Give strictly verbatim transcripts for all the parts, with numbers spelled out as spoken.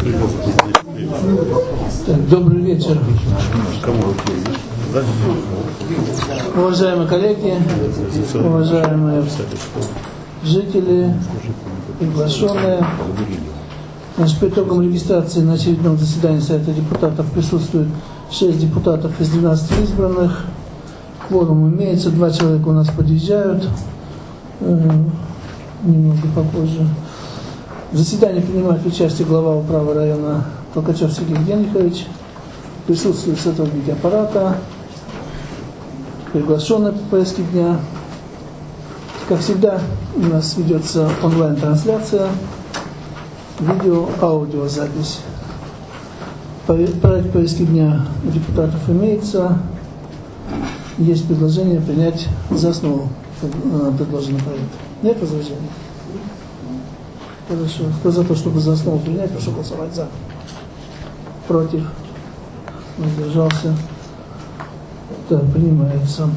Добрый вечер. Уважаемые коллеги, уважаемые жители, приглашенные. Значит, по итогам регистрации на очередном заседании Совета депутатов присутствует шесть депутатов из двенадцати избранных. Кворум имеется, два человека у нас подъезжают э, немного попозже. В заседании принимает участие глава управы района Толкачев Сергей Генрихович. Присутствуют сотрудники аппарата, приглашенные по повестке дня. Как всегда, у нас ведется онлайн-трансляция, видео-аудиозапись. Проект повестки дня у депутатов имеется. Есть предложение принять за основу предложенный проект. Нет возражений? Хорошо. Кто за то, чтобы за основу принять, прошу голосовать за. Против? Воздержался? Так, принимается.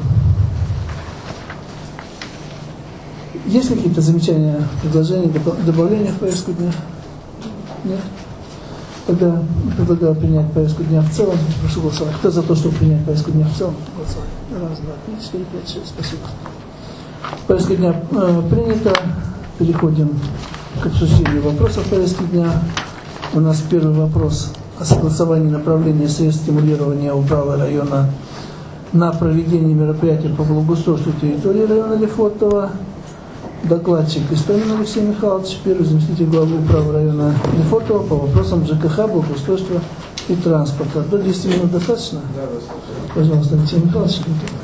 Есть ли какие-то замечания, предложения, добавления в повестку дня? Нет? Тогда предлагаю принять повестку дня в целом. Прошу голосовать. Кто за то, чтобы принять повестку дня в целом? Голосовать. Раз, два, три, четыре, пять, шесть. Спасибо. Повестка дня э, принята. Переходим к обсуждению вопросов повестки дня. У нас первый вопрос о согласовании направления средств стимулирования управы района на проведение мероприятий по благоустройству территории района Лефортово. Докладчик Истомин Алексей Михайлович, первый заместитель главы управы района Лефортово по вопросам ЖКХ, благоустройства и транспорта. До десяти минут достаточно? Да, достаточно. Пожалуйста, Алексей Михайлович.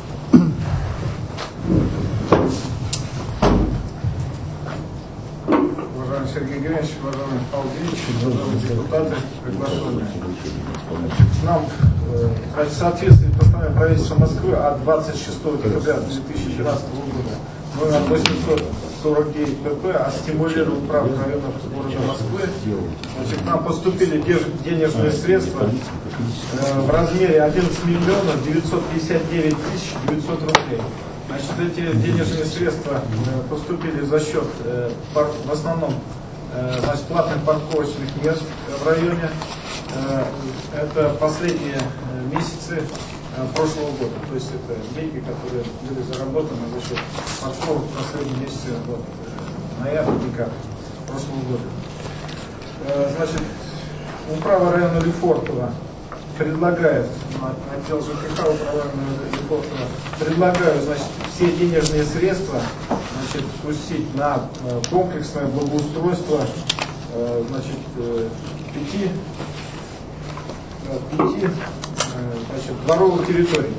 Уважаемый Сергей Геннадьевич, уважаемый Павел Ильич, уважаемые депутаты, приглашенные. Нам, значит, в соответствии с постановлением правительства Москвы от двадцать шестого декабря две тысячи двенадцатого года номер восемьсот сорок девять П П о стимулировании прав районов города Москвы, значит, нам поступили денежные средства э, в размере одиннадцать миллионов девятьсот пятьдесят девять тысяч девятьсот рублей. Значит, эти денежные средства э, поступили за счет, э, пар, в основном, э, значит, платных парковочных мест в районе. Э, это последние э, месяцы прошлого года. То есть это деньги, которые были заработаны за счет парковок в последние месяцы, вот, ноябрь, декабрь прошлого года. Значит, управа района Лефортово предлагает, отдел ЖКХ управа района Лефортово предлагаю, значит, все денежные средства, значит, пустить на комплексное благоустройство, значит, пяти, пяти значит, дворовых территорий.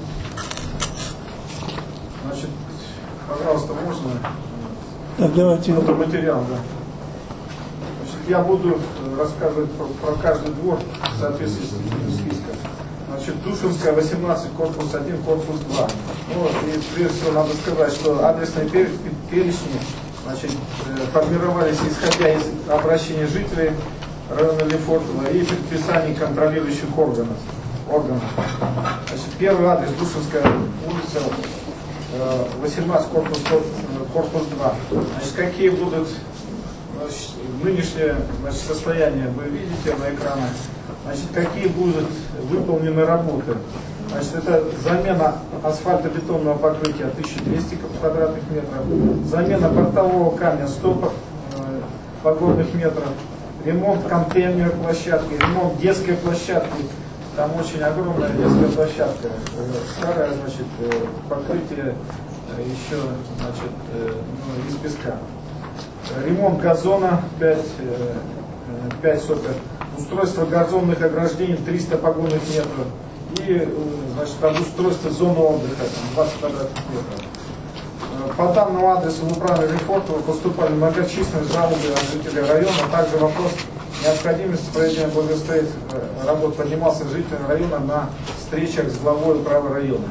Значит, пожалуйста, можно так, давайте. Это материал, да. Значит, я буду рассказывать про, про каждый двор в соответствии с этим списком. Значит, Душинская, восемнадцать, корпус один, корпус два. Ну, и прежде всего надо сказать, что адресные перечни, значит, формировались исходя из обращений жителей района Лефортово и предписаний контролирующих органов. органов. Значит, первый адрес Душинская улица, восемнадцать, корпус, корпус два. Значит, какие будут, значит, нынешнее, значит, состояние вы видите на экранах. Значит, какие будут выполнены работы. Значит, это замена асфальтобетонного покрытия тысяча двести квадратных метров, замена бортового камня сто погонных метров, ремонт контейнерной площадки, ремонт детской площадки. Там очень огромная детская площадка, старое, значит, покрытие еще, значит, ну, из песка. Ремонт газона пять, пять соток, устройство газонных ограждений триста погонных метров и, значит, обустройство зоны отдыха двадцать квадратных метров. По данному адресу в управе Лефортово поступали многочисленные жалобы от жителей района, также вопрос необходимости проведения благоустроительных работ поднимался жителям района на встречах с главой управы района.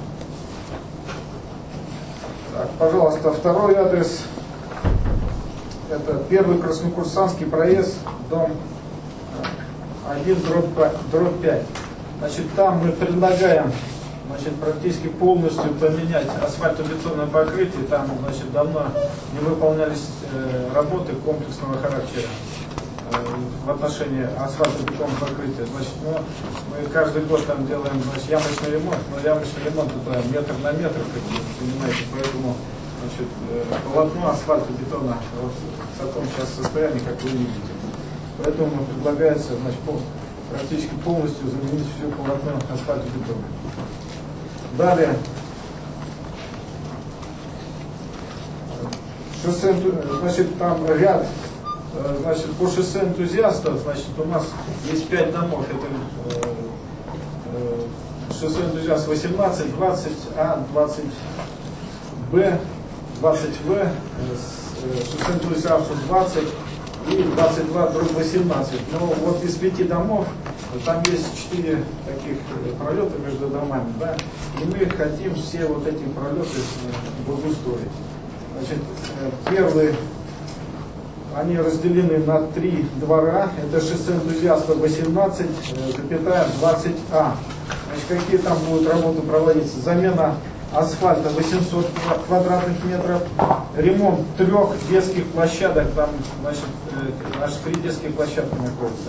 Так, пожалуйста, второй адрес. Это первый Краснокурсанский проезд, дом один, дробь пять. Значит, там мы предлагаем, значит, практически полностью поменять асфальтобетонное покрытие. Там, значит, давно не выполнялись э, работы комплексного характера. в отношении асфальтобетонного покрытия. Значит, ну, мы каждый год там делаем, значит, ямочный ремонт, но ямочный ремонт это метр на метр, как вы понимаете, поэтому, значит, полотно асфальтобетона в таком сейчас состоянии, как вы видите. Поэтому предлагается, значит, практически полностью заменить все полотно асфальтобетона. Далее. Шоссе, значит, там ряд, значит, по шоссе энтузиастов, значит, у нас есть пять домов. Это э, э, шоссе энтузиастов восемнадцать, двадцать А, двадцать Б, двадцать В, э, шоссе энтузиастов двадцать и двадцать два дробь восемнадцать. Но вот из пяти домов там есть четыре таких пролета между домами, да, и мы хотим все вот эти пролеты благоустроить. Значит, первые, они разделены на три двора. Это шоссе энтузиастов восемнадцать, запятая двадцать А. Значит, какие там будут работы проводиться? Замена асфальта восемьсот квадратных метров, ремонт трех детских площадок, там, значит, наши три детские площадки находятся.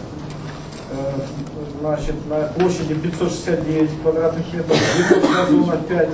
Значит, на площади пятьсот шестьдесят девять квадратных метров, ремонт газона пять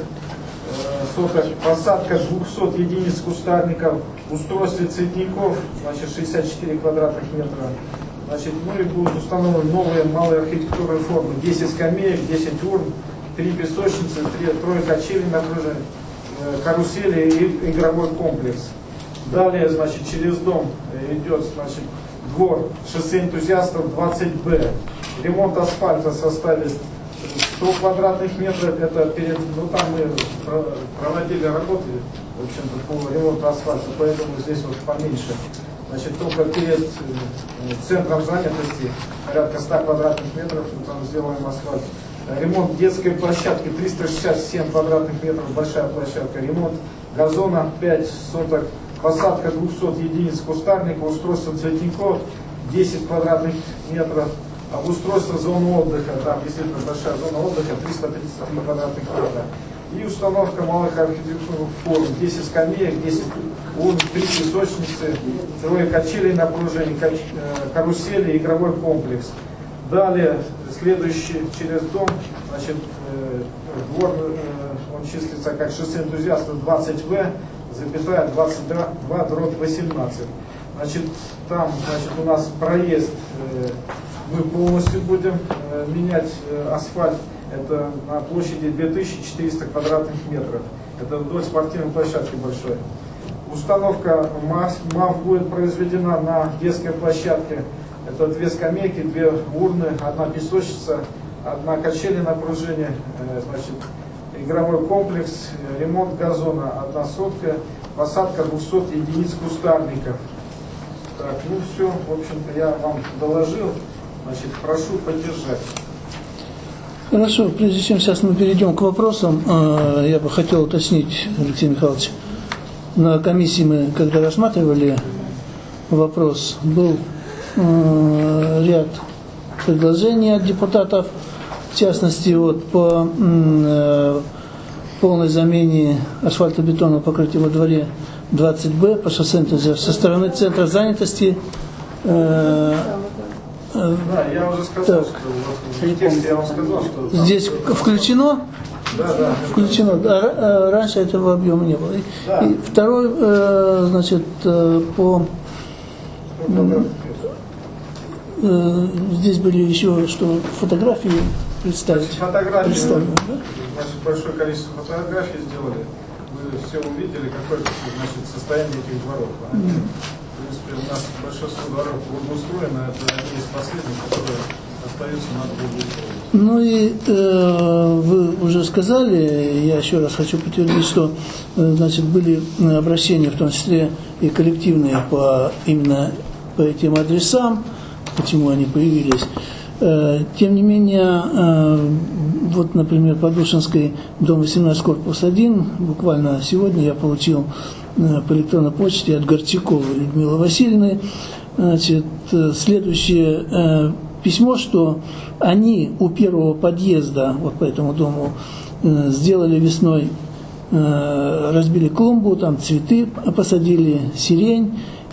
соток, посадка двухсот единиц кустарников, устройство цветников, значит, шестьдесят четыре квадратных метра. Значит, ну и будут установлены новые малые архитектурные формы, десять скамеек, десять урн, три песочницы, три, трое качелей на крыше, карусели и игровой комплекс. Далее, значит, через дом идет, значит, двор шоссе энтузиастов двадцать Б. Ремонт асфальта составит сто квадратных метров. Это перед, ну там мы проводили работы, в общем-то, по ремонту асфальта, поэтому здесь вот поменьше. Значит, только перед центром занятости порядка ста квадратных метров, мы там сделаем асфальт. Ремонт детской площадки триста шестьдесят семь квадратных метров, большая площадка. Ремонт газона пять соток, посадка двухсот единиц кустарника, устройство цветников десять квадратных метров, обустройство зоны отдыха, там действительно большая зона отдыха, триста тридцать три квадратных метра. И установка малых архитектурных форм, десять скамеек, десять урн, три песочницы, трое качелей на пружине, карусели, игровой комплекс. Далее, следующий через дом, значит, двор, он числится как шоссе энтузиастов двадцать В, запятая двадцать два дробь восемнадцать. Значит, там, значит, у нас проезд, мы полностью будем менять асфальт. Это на площади две тысячи четыреста квадратных метров. Это вдоль спортивной площадки большой. Установка МАФ будет произведена на детской площадке. Это две скамейки, две урны, одна песочница, одна качели на пружине, значит, игровой комплекс, ремонт газона, одна сотка, посадка двухсот единиц кустарников. Так, ну все, в общем-то, я вам доложил. Значит, прошу поддержать. Хорошо, прежде чем сейчас мы перейдем к вопросам, я бы хотел уточнить, Алексей Михайлович, на комиссии мы, когда рассматривали вопрос, был ряд предложений от депутатов, в частности, вот, по полной замене асфальтобетонного покрытия во дворе двадцать Б по шоссе энтузиастов со стороны центра занятости. Да, я уже сказал, так. что в тексте я вам сказал, что... Здесь включено? Да, да. Включено. Да, раньше этого объема не было. Да. И второй, значит, по... Здесь были еще, что фотографии представить. Фотографии, представлены, да? Значит, большое количество фотографий сделали. Вы все увидели, какое, значит, состояние этих дворов. Mm-hmm. В принципе, у нас большинство дворов благоустроено, это одни из последних, которые остаются, надо благоустроить. Ну и э, вы уже сказали, я еще раз хочу подтвердить, что э, значит, были обращения, в том числе и коллективные, по, именно по этим адресам, почему они появились. Э, тем не менее, э, вот, например, по Душинской, дом восемнадцать, корпус один, буквально сегодня я получил по электронной почте от Горчаковой Людмилы Васильевны, значит, следующее э, письмо, что они у первого подъезда, вот по этому дому, э, сделали весной, э, разбили клумбу, там цветы посадили, сирень,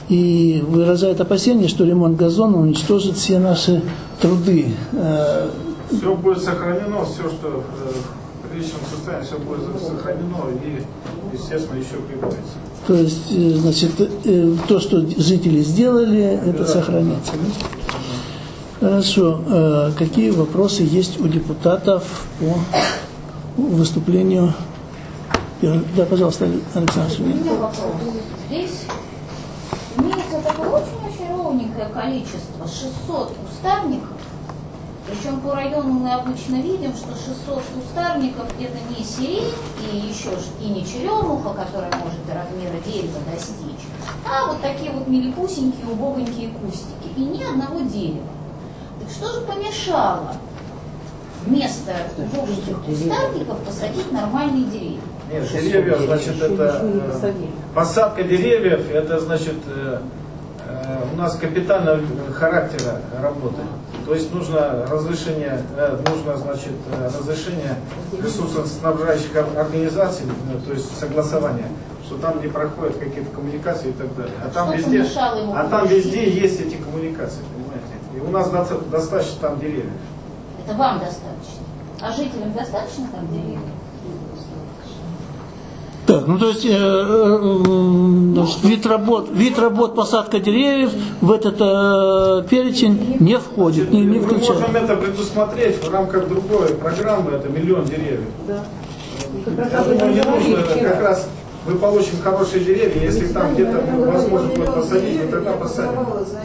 и выражает опасение, что ремонт газона уничтожит все наши труды. Все будет сохранено, все, что в приличном состоянии, все будет сохранено и, естественно, еще прибавится. То есть, значит, то, что жители сделали, это сохранится. Да? Хорошо. Какие вопросы есть у депутатов по выступлению? Да, пожалуйста, Александр Шевин. У меня вопрос. Здесь имеется такое очень-очень ровненькое количество, шестьсот кустарников. Причем по району мы обычно видим, что шестьсот кустарников это не сирень и еще и не черемуха, которая может до размера дерева достичь, а вот такие вот милипусенькие, убогонькие кустики. И ни одного дерева. Так что же помешало вместо убогоньких кустарников посадить нормальные деревья? Нет, деревья, значит, это э, посадка деревьев, это значит э, э, у нас капитального характера работы. То есть нужно разрешение, э, нужно, значит, разрешение ресурсоснабжающих организаций, э, то есть согласование, что там не проходят какие-то коммуникации и так далее. А там везде, а там везде есть эти коммуникации, понимаете? И у нас достаточно там деревьев. Это вам достаточно. А жителям достаточно там деревьев? Так, ну то есть, э, э, вид работ, вид работ посадка деревьев в этот э, перечень не входит, не, не включается. Мы можем это предусмотреть в рамках другой программы, это миллион деревьев. Да. Я думаю, не нужно, как раз мы получим хорошие деревья, если там где-то возможно будет посадить, вот тогда посадим.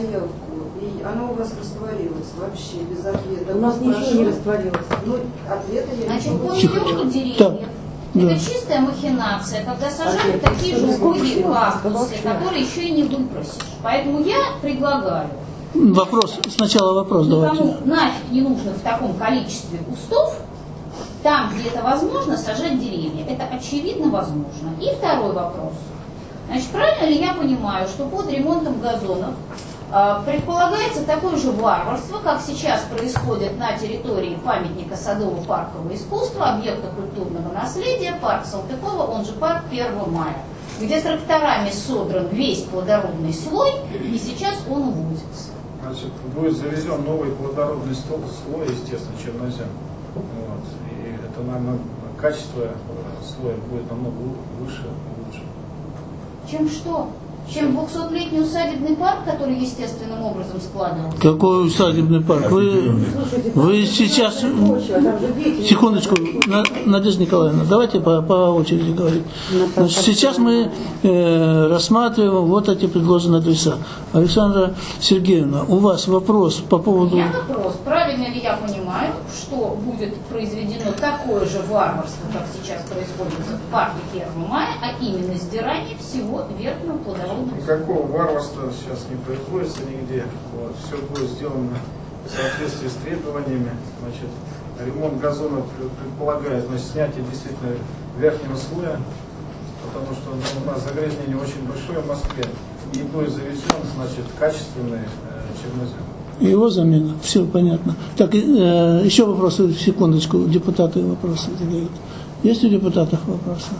И оно у вас растворилось вообще без ответа. У нас ничего не растворилось. Ну, ответа я Значит, не по получила. миллиону деревьев. Да. Это чистая махинация, когда сажают такие же убогие кактусы, которые еще и не выпросишь. Поэтому я предлагаю. Вопрос, сначала вопрос давайте. Никому нафиг не нужно в таком количестве кустов, там, где это возможно, сажать деревья. Это очевидно возможно. И второй вопрос. Значит, правильно ли я понимаю, что под ремонтом газонов предполагается такое же варварство, как сейчас происходит на территории памятника садово-паркового искусства, объекта культурного наследия, парк Салтыкова, он же парк первого мая, где тракторами содран весь плодородный слой, и сейчас он увозится. Значит, будет завезен новый плодородный слой, естественно, чернозем. Вот. И это, наверное, качество слоя будет намного выше и лучше. Чем что? Чем двухсотлетний усадебный парк, который естественным образом складывался. Какой усадебный парк? Вы, вы сейчас... Секундочку, Надежда Николаевна, давайте по, по очереди говорить. Значит, сейчас мы э, рассматриваем вот эти предложенные адреса. Александра Сергеевна, у вас вопрос по поводу... У меня вопрос, правильно ли я понимаю, что будет произведено такое же варварство, как сейчас происходит в парке первого мая, а именно сдирание всего верхнего плодородного. Никакого варварства сейчас не производится нигде. Вот. Все будет сделано в соответствии с требованиями. Значит, ремонт газона предполагает, значит, снятие действительно верхнего слоя, потому что ну, у нас загрязнение очень большое в Москве. И будет завезен, значит, качественный э, чернозем. Его замена, все понятно. Так, э, еще вопросы, секундочку, депутаты вопросы задают. Есть у депутатов вопросы?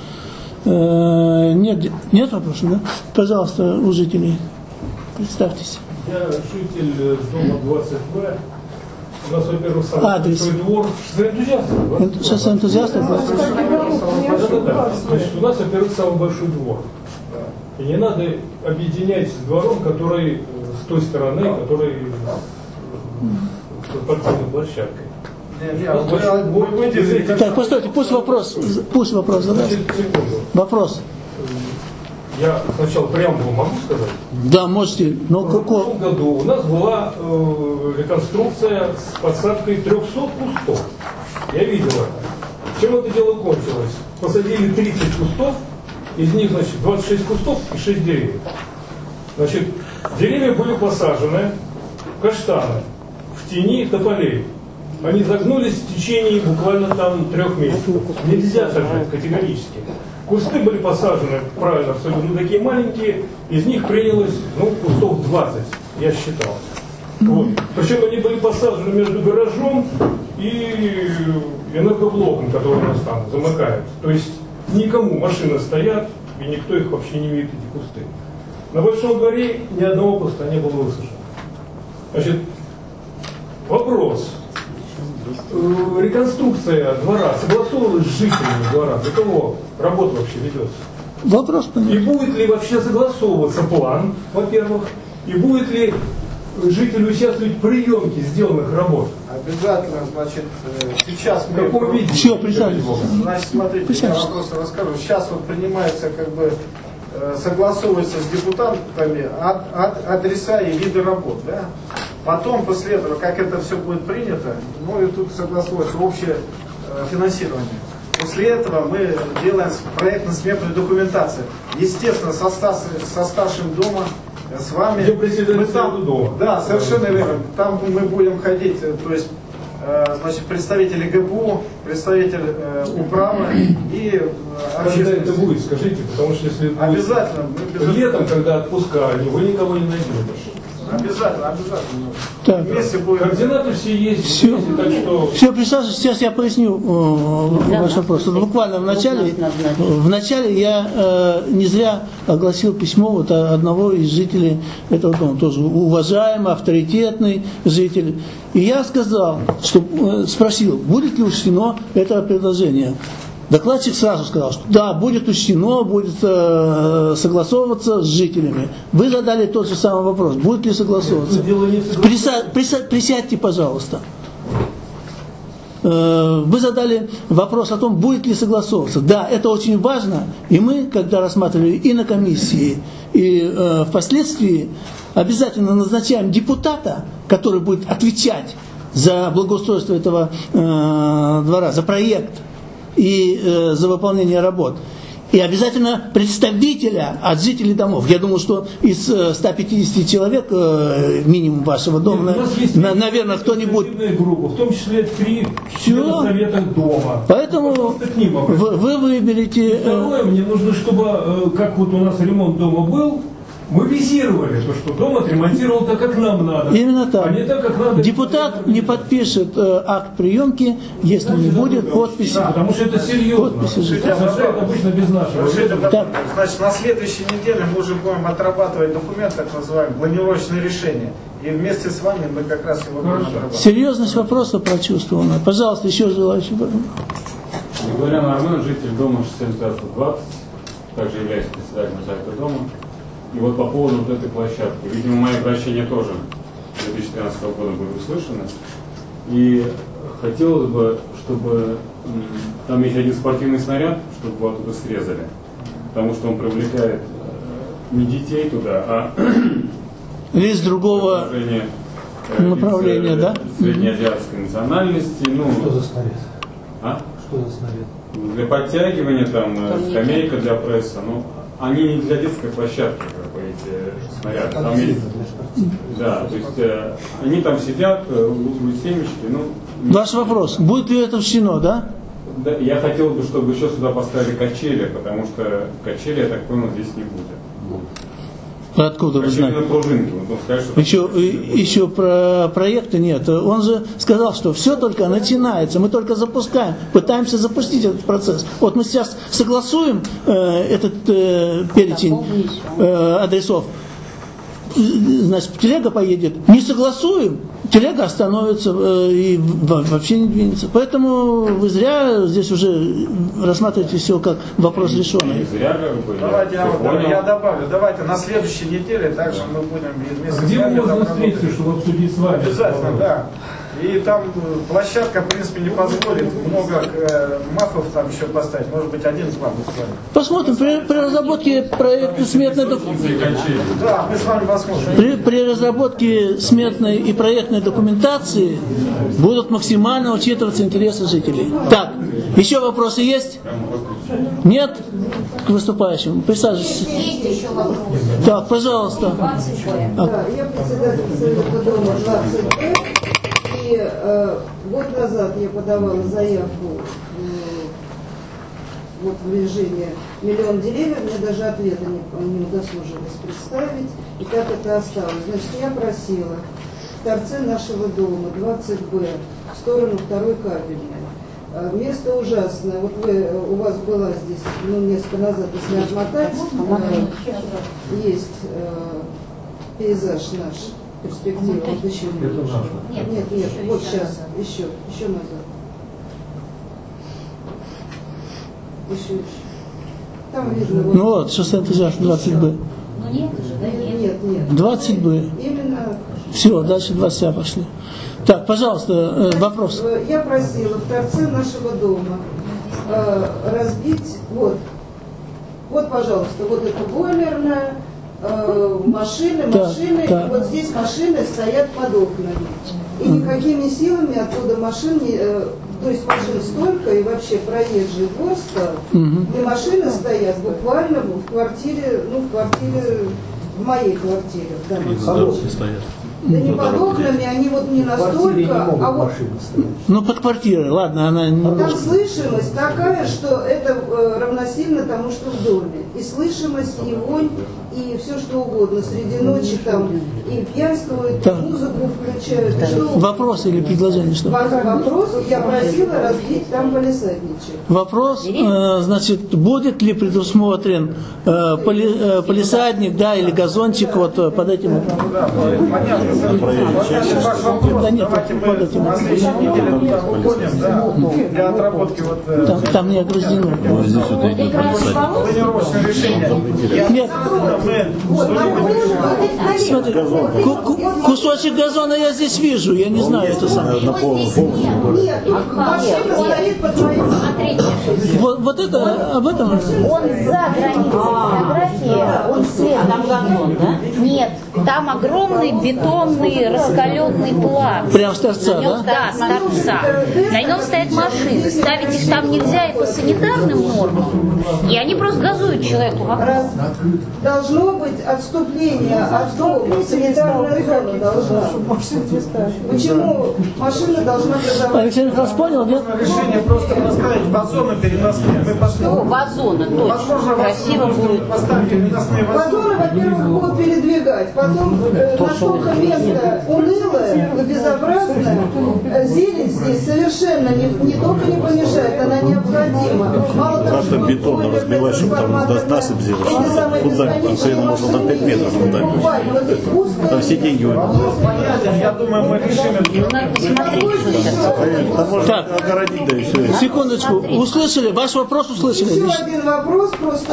Нет, нет вопросов, да? Пожалуйста, у жителей, представьтесь. Я житель дома двадцать Б. У нас, во-первых, самый Адрес. большой двор. С энтузиастом. Сейчас энтузиастов? Да, да, да. Значит, у нас, во-первых, самый большой двор. И не надо объединять с двором, который с той стороны, который с парковой площадкой. Так, постойте, пусть вопрос, пусть вопрос задаст. Вопрос. Я сначала преамбулу могу сказать? Да, можете. Но в прошлом году у нас была э, реконструкция с посадкой трехсот кустов. Я видел это. Чем это дело кончилось? Посадили тридцать кустов, из них, значит, двадцать шесть кустов и шесть деревьев. Значит, деревья были посажены, каштаны, в тени тополей. Они загнулись в течение буквально там трех месяцев. Нельзя сажать категорически. Кусты были посажены, правильно, абсолютно такие маленькие, из них принялось, ну, кустов двадцать, я считал. Вот. Причем они были посажены между гаражом и энергоблоком, который у нас там замыкает. То есть никому машины стоят, и никто их вообще не видит, эти кусты. На Большом дворе ни одного куста не было высажено. Значит, вопрос. Реконструкция двора согласовывалась с жителями двора? Для кого работа вообще ведется? Вопрос понятен. И будет ли вообще согласовываться план, во-первых, и будет ли жители участвовать в приемке сделанных работ? Обязательно, значит, сейчас мы... В каком виде? Все, присаживайтесь. Значит, смотрите, я вам просто расскажу. Сейчас вот принимается, как бы, согласовывается с депутатами ад, ад, адреса и виды работ, да? Потом, после этого, как это все будет принято, ну и тут согласуется общее э, финансирование. После этого мы делаем проектно-сметную документацию. Естественно, со, Стас, со старшим дома, с вами. Мы там, дома. Да, совершенно верно. Там мы будем ходить, то есть, э, значит, представители ГПУ, представитель э, управы и э, общественности. Когда это будет, скажите, потому что если обязательно, будет летом, когда отпускали, вы никого не найдете. Обязательно, обязательно. Так. Вместе будем... Координаты все есть, Все, вместе, так что... все, присаживайтесь, сейчас я поясню э, Да, ваш да. вопрос. Вот буквально в начале, Вот нас назначили. в начале я э, не зря огласил письмо вот одного из жителей этого дома, тоже уважаемый, авторитетный житель. И я сказал, что э, спросил, будет ли учтено это предложение. Докладчик сразу сказал, что да, будет учтено, будет э, согласовываться с жителями. Вы задали тот же самый вопрос, будет ли согласовываться. Приса, приса, присядьте, пожалуйста. Э, вы задали вопрос о том, будет ли согласовываться. Да, это очень важно. И мы, когда рассматривали и на комиссии, и э, впоследствии, обязательно назначаем депутата, который будет отвечать за благоустройство этого э, двора, за проект и э, за выполнение работ. И обязательно представителя от жителей домов. Я думаю, что из э, ста пятидесяти человек, э, минимум вашего дома, Нет, у нас есть на, наверное, кто-нибудь... группа, в том числе три Всё. совета дома. Поэтому Просто к ним вы, вы выберете... э, Второе, мне нужно, чтобы, э, как вот у нас ремонт дома был, мы визировали то, что дом отремонтировал так, как нам надо. Именно так. А не так, как надо. Депутат не подпишет э, акт приемки, если не будет подписи. Да, потому что это серьезно. Подписи. Сажают обычно без нашего. Разрешите, Так. Значит, на следующей неделе мы уже будем отрабатывать документ, так называемый, планировочное решение. И вместе с вами мы как раз его будем Хорошо. отрабатывать. Серьезность вопроса прочувствована. Пожалуйста, еще желающий. Григорий Армен, житель дома шестьдесят пять двадцать, также являюсь председателем совета дома. И вот по поводу вот этой площадки, видимо, мои обращения тоже две тысячи тринадцатого года были услышаны. И хотелось бы, чтобы м, там есть один спортивный снаряд, чтобы его оттуда срезали. Потому что он привлекает э, не детей туда, а Или из другого предложение, э, направления, лиц, э, да? среднеазиатской национальности. Ну, Что за снаряд? а? Что за снаряд? Для подтягивания, там, э, Турники. скамейка для пресса. Ну, они не для детской площадки, как бы, эти снаряды. Там есть, да, то есть э, они там сидят, э, лузгают семечки. Ну, Ваш вопрос, будет ли это учтено, да? да, я хотел бы, чтобы еще сюда поставили качели, потому что качели, я так понял, здесь не будет. Откуда вы Качели знаете? на пружинке. Вот он скажет, что Еще, и- еще про проекта нет. Он же сказал, что все только начинается, мы только запускаем, пытаемся запустить этот процесс. Вот мы сейчас согласуем э, этот э, перечень э, адресов. Значит, телега поедет. Не согласуем, телега остановится э, и в- вообще не двинется. Поэтому вы зря здесь уже рассматриваете все как вопрос не решенный. зря, как бы, Давайте я я, всё вот, понял. я добавлю. Давайте на следующей неделе также мы будем вместе с Где вами можно там работать. встретиться, чтобы обсудить с вами? Обязательно, да. И там э, площадка, в принципе, не позволит много э, мафов там еще поставить. Может быть, один с вами с вами. Посмотрим, при, при разработке проекта сметной документации. Да, мы с вами посмотрим. При, при разработке сметной и проектной документации будут максимально учитываться интересы жителей. Так, еще вопросы есть? Нет? К выступающим. Присаживайтесь. Есть еще вопрос. Так, пожалуйста. двадцать Б. Да, я председатель совета дома двадцать Б. И э, год назад я подавала заявку э, вот в режиме «Миллион деревьев», мне даже ответа не, не удосужилось представить, и как это осталось. Значит, я просила в торце нашего дома двадцать Б, в сторону второй кабельной, Э, Место ужасное. Вот вы, у вас была здесь, ну, несколько назад, если отмотать, э, есть э, пейзаж наш, перспектива. Вот еще. Нет, Нет, нет, еще, вот еще сейчас, назад. еще, еще назад. Еще, еще. Там видно. Ну вот, шоссе энтузиаст, двадцать бэ. Ну нет же, да, нет. Нет, нет. двадцать бэ. Именно. Все, дальше двадцать А пошли. Так, пожалуйста, э, вопрос. Э, Я просила в торце нашего дома э, разбить, вот, вот, пожалуйста, вот это бойлерная, э, машины, Так, машины, так. и вот здесь машины стоят под окнами. И никакими силами оттуда машин не, э, то есть машин столько, и вообще проезжий двор стал, Мгм. и машины стоят буквально в квартире, ну, в квартире, в моей квартире, в данном случае. Да не под окнами, они вот не настолько, а вот Ну, под квартирой, ладно, она не... там слышимость такая, что это э, равносильно тому, что в доме. И слышимость, и вонь, и все что угодно. Среди ночи там и пьянствуют, и Так. музыку включают. и что- Вопрос или предложение, что? Вопрос, я просила разбить там палисадничек. Вопрос, э, значит, будет ли предусмотрен э, поли- э, палисадник, да, или газончик вот э, под этим? Да, понятно. Понятен ваш вопрос. Да нет, Давайте под мы этим. на следующей неделе туда уходим, да, для отработки вот э, Там, там не ограждено. Вот здесь вот идет палисадник. планировочное решение. Я- Нет. Мы что-нибудь решим. Смотри, ку- ку- кусочек газона я здесь вижу, я не знаю это самое. На полном полностью. Нет, тут машина стоит под моим. Вот, вот это, об этом... Он за границей фотографии, он слева. Там газон, да? Нет, там огромный бетонный раскаленный плац. Прям с торца, На нем, да? да, с торца. На нем стоят машины. Ставить их там нельзя и по санитарным нормам. И они просто газуют человеку вокруг. Раз должно быть отступление от дома, санитарная зона должна. Почему машина должна образоваться? Алексей Михайлович понял, нет? Решение просто поставить вазоны переносные. Мы О, посмотрим. вазоны, точно. Возможно, Красиво вазоны будет. поставить переносные вазоны. Вазоны, во-первых, будут передвигать, потом э, настолько место унылое, безобразное, э, зелень здесь совершенно не, не только не помешает, она необходима. Мало того, Как-то что бетон бойлер разбивать, чтобы там трансформаторная, насыпь сделать, эти самые фундамент, бесконечные там можно там пять машины, метров фундамент. буквально, вот здесь узкое Там все деньги уйдут. Понятен, я думаю, мы решим это. Надо посмотреть, что сейчас. Там можно Так. огородить, да и все. Секундочку, услышали? Ваш вопрос услышали? Еще один вопрос, просто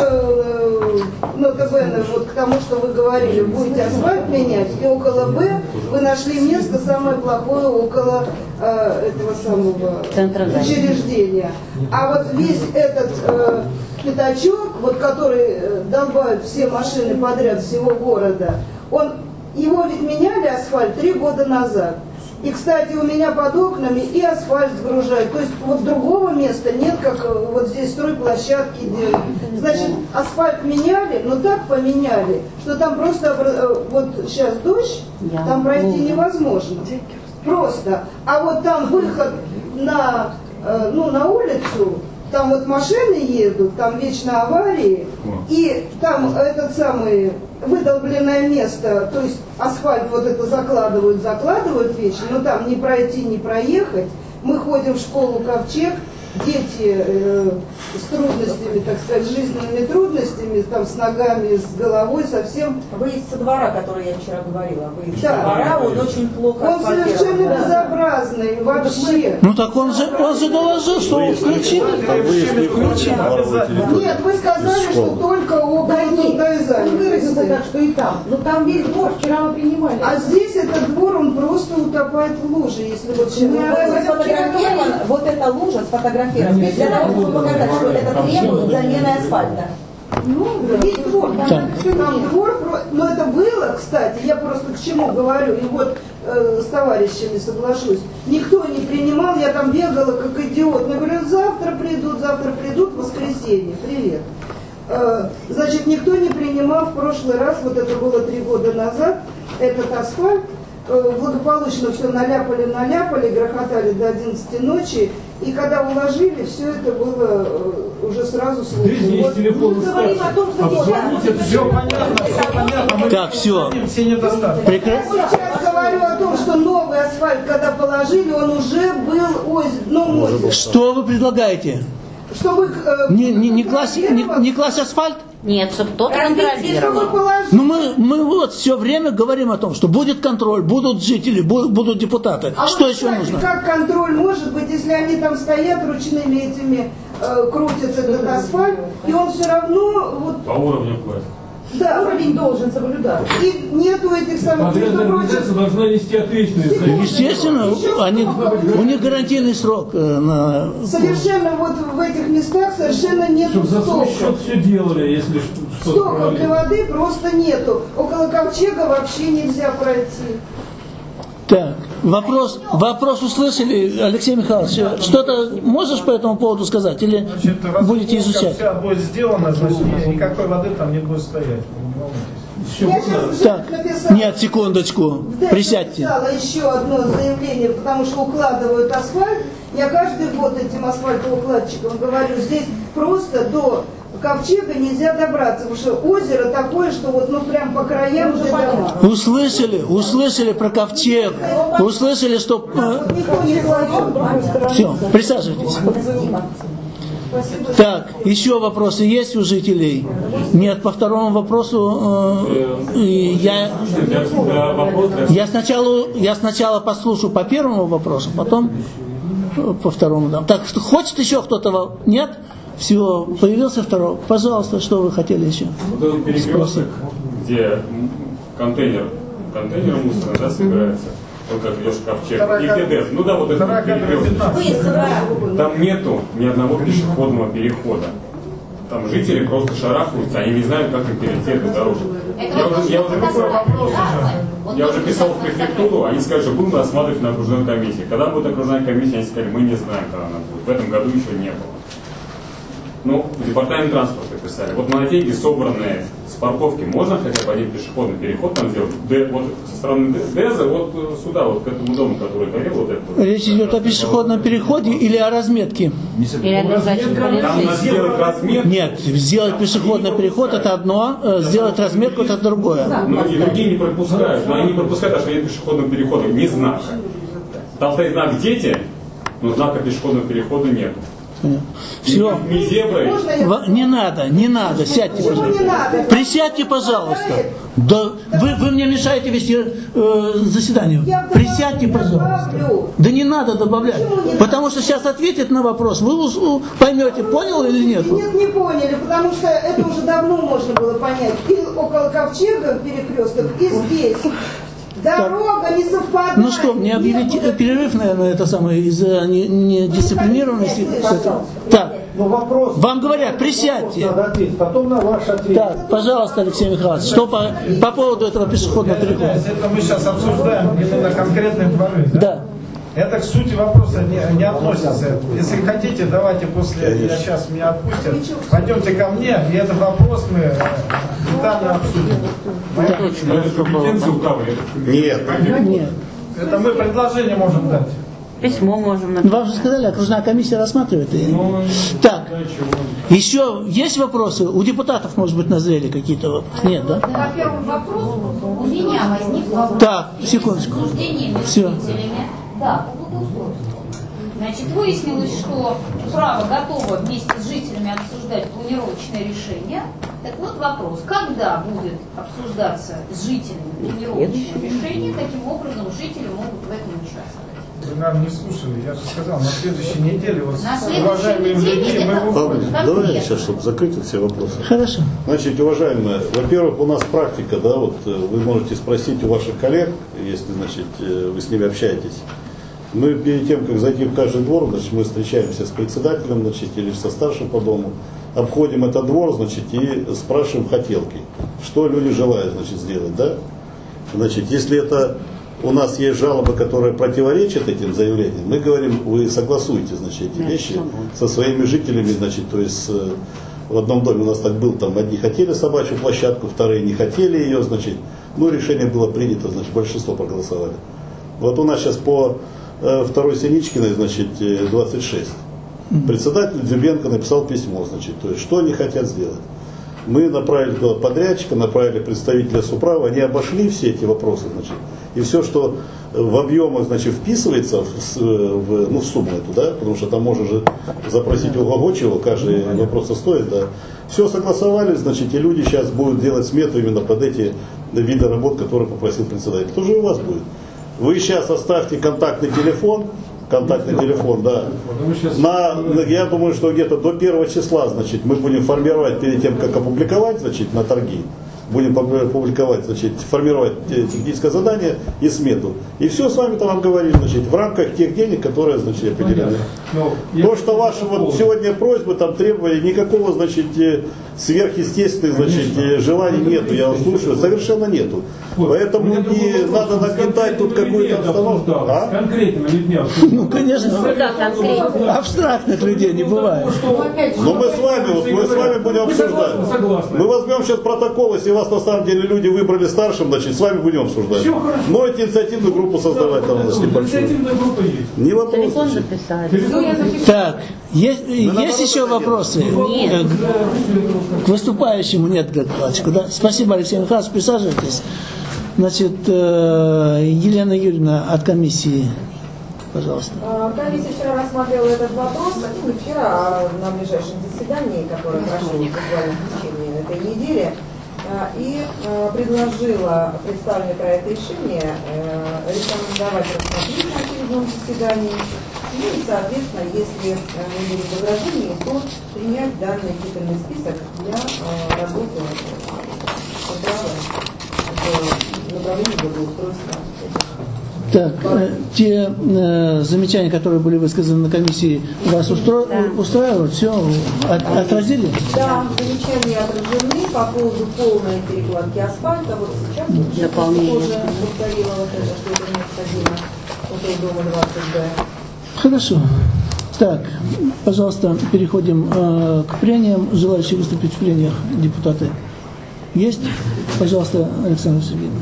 э, нотабene, вот к тому, что вы говорили, будете асфальт менять, и около Б вы нашли место самое плохое около э, этого самого Центра здания. учреждения. А вот весь этот э, пятачок, вот который э, долбают все машины подряд всего города, он, его ведь меняли асфальт три года назад. И, кстати, у меня под окнами и асфальт сгружают. То есть вот другого места нет, как э, вот здесь стройплощадки делают. Значит, асфальт меняли, но так поменяли, что там просто, обра- э, вот сейчас дождь, там пройти невозможно. Просто. А вот там выход на, э, ну, на улицу, там вот машины едут, там вечно аварии, и там этот самый выдолбленное место, то есть асфальт вот это закладывают, закладывают вечно, но там не пройти, не проехать. Мы ходим в школу «Ковчег», дети э, с трудностями, так сказать, жизненными трудностями, там с ногами, с головой совсем. Выезд со двора, который я вчера говорила, выезд Да. со двора, он очень плохо Он совершенно асфальтирован. безобразный вообще. Ну так он же, он же доложил, что он включил. Там выезд не включен, воровой территории. Нет, вы сказали, что только около Да нет, туда и он выразился занялись. так, что и там. Ну там весь двор вчера мы принимали. А здесь этот двор, он просто утопает в луже, если вот сейчас... Ну, вот сфотографирован, вот эта лужа сфотографирована для того, чтобы показать, что это требует замены асфальта. Ну, весь двор, там, Так. там двор, про- но это было, кстати, я просто к чему говорю, и вот э, с товарищами соглашусь, никто не принимал, я там бегала как идиот, мне говорят, завтра придут, завтра придут, воскресенье, привет. Э, значит, никто не принимал в прошлый раз, вот это было три года назад, этот асфальт, э, благополучно все наляпали, наляпали, грохотали до одиннадцати ночи, и когда уложили, все это было э, уже сразу слышно. Здесь есть Вот телефон, мы говорим о том, что обзвоните, это Все понятно, все понятно. Мы Так, все. все недостатки. Прекра- я сейчас говорю о том, что новый асфальт, когда положили, он уже был озеро, дном озера. Что вы предлагаете? Чтобы, э, Не, не, не, класть, не, не класть асфальт? Нет, чтобы кто-то Развитие, чтобы контролировал. положили. Ну мы, мы вот все время говорим о том, что будет контроль, будут жители, будут, будут депутаты. А Что вот, еще кстати, нужно? как контроль может быть, если они там стоят ручными этими, э, крутят этот асфальт, и он все равно вот, По уровню класса. да, Уровень должен соблюдаться. и нету этих самых, между Подрядная прочим, организация должна нести ответственность. за это. Естественно, они, у них гарантийный срок э, на... совершенно вот в этих местах совершенно нету Чтобы за свой счет стоков. все делали, если что-то Стоков для провалилось. воды просто нету. Около ковчега вообще нельзя пройти. Так, вопрос, вопрос услышали, Алексей Михайлович, что-то можешь по этому поводу сказать или Значит, будете раскопка изучать? вся будет сделана, значит, ни- никакой воды там не будет стоять. Вы не волнуйтесь. Еще Я можно? сейчас Так, написала, нет, секундочку, в ДЭК присядьте. написала еще одно заявление, потому что укладывают асфальт. Я каждый год этим асфальтоукладчикам говорю, здесь просто до ковчега нельзя добраться, потому что озеро такое, что вот ну прям по краям где дома. Услышали, услышали про ковчег, услышали, что... Вот никто не платит. Все, присаживайтесь. Так, еще вопросы есть у жителей? Нет, по второму вопросу э, и я, Для- для вопроса, для- я, сначала, я сначала послушаю по первому вопросу, потом э, по второму дам. Так, что, хочет еще кто-то? во- Нет? Все, появился второй. Пожалуйста, что вы хотели еще? Вот этот перекресток, где м, контейнер, контейнер мусора, да, собирается, вот как идешь в ковчег, и ГДЭФ, ну да, вот этот Вторая камера перекресток. пятнадцать. Там нету ни одного пешеходного перехода. Там жители просто шарахаются, они не знают, как им перейти эту дорожку. Это Я вот уже, я то, уже что писал, касается, да, вот я то, уже что писал в касается префектуру, они сказали, что будем рассматривать на окружной комиссии. Когда будет окружная комиссия, они сказали, мы не знаем, когда она будет. В этом году еще не было. Ну, в департамент транспорта писали. Вот на деньги, собранные с парковки, можно хотя бы один пешеходный переход там сделать? Д, вот со стороны ДЭЗа, вот сюда, вот к этому дому, который горел, вот этот. Речь идет о пешеходном переходе или о разметке? Или обязательно Там надо полицейский. сделать разметку. Нет, сделать пешеходный переход это одно, э, сделать разметку это другое. Ну, и другие не пропускают. Но они не пропускают, потому что нет пешеходного перехода, ни знака. Там стоит знак «Дети», но знака пешеходного перехода нет. Все. Ни зебры. Можно я- Во- Не надо, не надо, сядьте, Почему не пожалуйста. надо? Присядьте, пожалуйста. Да, вы, вы мне мешаете вести э, заседание. Я Присядьте, добавлю. пожалуйста. Да не надо добавлять. Почему не надо? Потому что сейчас ответит на вопрос, вы ус- у- поймете, понял или нет. Нет, не поняли, потому что это уже давно можно было понять. И около ковчега перекресток, и здесь. Дорога не совпадает. Ну что, мне объявить э, перерыв, наверное, это самое, из-за не- недисциплинированности? Так, Но вопрос. вам говорят, присядьте. Надо ответить, потом на ваш ответ. Так, пожалуйста, Алексей Михайлович, что по, по поводу этого пешеходного перехода? Это мы сейчас обсуждаем именно конкретные дворы. Да? Да. Это к сути вопроса не, не относится. Если хотите, давайте после, я сейчас меня отпустят, пойдемте ко мне, и этот вопрос мы э, детально обсудим. Но это компетенция управы. Нет. Нет. Это мы предложение можем дать. Письмо можем написать. Вам же сказали, окружная комиссия рассматривает. и- Ну, Так, еще есть вопросы? У депутатов, может быть, назрели какие-то вопросы? Нет, да? По первому вопросу у меня возник вопрос. Так, секундочку. Обсуждение между Всё. жителями. Да, по благоустройству. Значит, выяснилось, что право готово вместе с жителями обсуждать планировочное решение. Так вот вопрос, когда будет обсуждаться с жителями планировочное решение, таким образом жители могут в этом участвовать. Вы, наверное, не слушали, я же сказал, на следующей неделе вот На с следующей уважаемыми неделе людьми мы это выходим. Павел, Конкретно. давай сейчас, чтобы закрыть все вопросы. Хорошо. Значит, уважаемые, во-первых, у нас практика, да, вот э, вы можете спросить у ваших коллег, если, значит, э, вы с ними общаетесь. Мы перед тем, как зайти в каждый двор, значит, мы встречаемся с председателем, значит, или со старшим по дому, обходим этот двор, значит, и спрашиваем хотелки, что люди желают, значит, сделать, да. Значит, если это у нас есть жалобы, которые противоречат этим заявлениям, мы говорим, вы согласуйте, значит, эти вещи со своими жителями, значит, то есть э, в одном доме у нас так был, там одни хотели собачью площадку, вторые не хотели ее, значит, ну, решение было принято, значит, большинство проголосовали. Вот у нас сейчас по э, второй Синичкиной, значит, э, двадцать шесть. Председатель Дзюбенко написал письмо, значит, то есть, что они хотят сделать. Мы направили туда подрядчика, направили представителя Суправы, они обошли все эти вопросы, значит, и все, что в объемах, значит, вписывается в, в, ну, в сумму эту, да, потому что там можно же запросить углагочего, каждый вопрос стоит, да. Все согласовали, значит, и люди сейчас будут делать смету именно под эти виды работ, которые попросил председатель. Тоже у вас будет. Вы сейчас оставьте контактный телефон, контактный телефон, да. На, я думаю, что где-то до первого числа, значит, мы будем формировать перед тем, как опубликовать, значит, на торги. Будем публиковать, значит, формировать техническое задание и смету. И все с вами там обговорим, значит, в рамках тех денег, которые, значит, определены. То, что ваши вот сегодня просьбы, там требования, никакого, значит, сверхъестественных, значит, желаний нету, я вас слушаю, совершенно нету. Поэтому не надо нагнетать тут какую-то обстановку. А? Конкретными людьми. Ну, конечно, абстрактных людей не бывает. Но мы с вами, вот, мы с вами будем обсуждать. Мы возьмем сейчас протокол, если вас на самом деле люди выбрали старшим, значит, с вами будем обсуждать. Но эти инициативную группу создавать там, значит, небольшую. Не вопрос. Телефон записали. Так, есть, есть еще вопросы? Нет. К выступающему нет, Григорьевич, да? Спасибо, Алексей Михайлович, присаживайтесь. Значит, Елена Юрьевна от комиссии, пожалуйста. Комиссия вчера рассматривала этот вопрос, ну, не вчера, а на ближайшем заседании, которое прошло буквально в течение этой недели, и предложила представленный проект решения рекомендовать рассмотреть на очередном заседании. И, соответственно, если не будет возражений, то принять данный титульный список для работы в направлении благоустройства. Так, те э, замечания, которые были высказаны на комиссии, вас устро... да. устраивают? Все от, отразили? Да, замечания отражены по поводу полной перекладки асфальта. Вот сейчас уже повторила вот это, что это необходимо. Вот дома двадцать Б. Хорошо. Так, пожалуйста, переходим э, к прениям. Желающие выступить в прениях депутаты есть? Пожалуйста, Александра Сергеевна.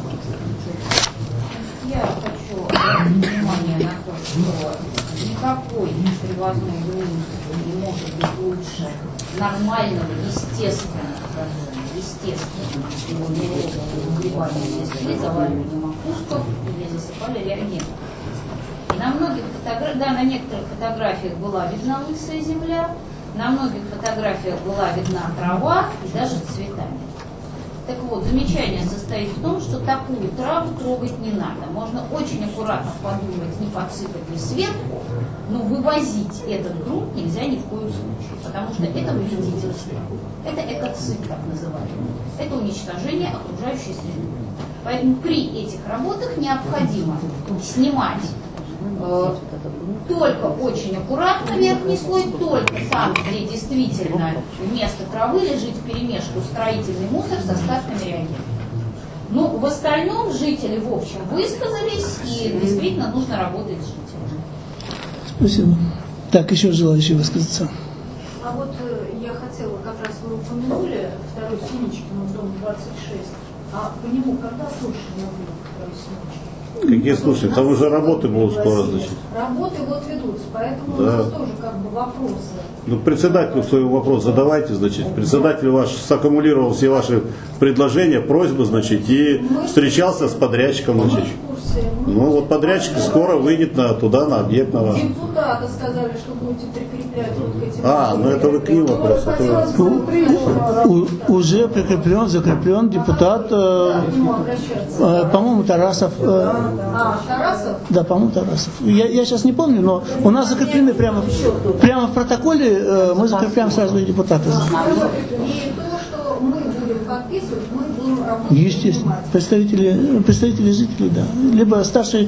Я хочу обратить внимание на то, что никакой привозной груз не может быть лучше нормального, естественного, естественного угребания или заваривания макушков, или засыпали реагентов. На многих фотографиях, да, на некоторых фотографиях была видна лысая земля, на многих фотографиях была видна трава и даже с цветами. Так вот, замечание состоит в том, что такую траву трогать не надо. Можно очень аккуратно подумать, не подсыпать ли сверху, но вывозить этот грунт нельзя ни в коем случае, потому что это вредительство. Это экоцид, так называемый. Это уничтожение окружающей среды. Поэтому при этих работах необходимо снимать э, только очень аккуратно верхний слой, только там, где действительно вместо травы лежит вперемешку строительный мусор с остатками реагентов. Ну, в остальном жители, в общем, высказались, и действительно нужно работать с жителями. Спасибо. Так, еще желающие высказаться. А вот э, я хотела, как раз вы упомянули второй Синичкин, дом двадцать шесть. А по нему когда слушания будут второй Синичкин? Какие слушания? Там уже работы будут скоро, значит. Работы вот ведутся, поэтому да. у нас тоже как бы вопросы. Ну, председателю свой вопрос задавайте, значит. Председатель ваш саккумулировал все ваши предложения, просьбы, значит, и мы встречался с подрядчиком, значит. Ну, вот подрядчик скоро выйдет на, туда, на объект на ваш. Депутаты сказали, что будете прикреплять вот к этим... А, ну это вы к ним вопрос. У, у, уже прикреплен, закреплен депутат, э, э, по-моему, Тарасов. Э, а, Тарасов? Да, по-моему, Тарасов. Я, я сейчас не помню, но у нас закреплены прямо, прямо в протоколе, э, мы закрепляем сразу и депутаты. И то, что мы будем подписывать, мы будем работать. Естественно. Представители, представители жителей, да. Либо старший,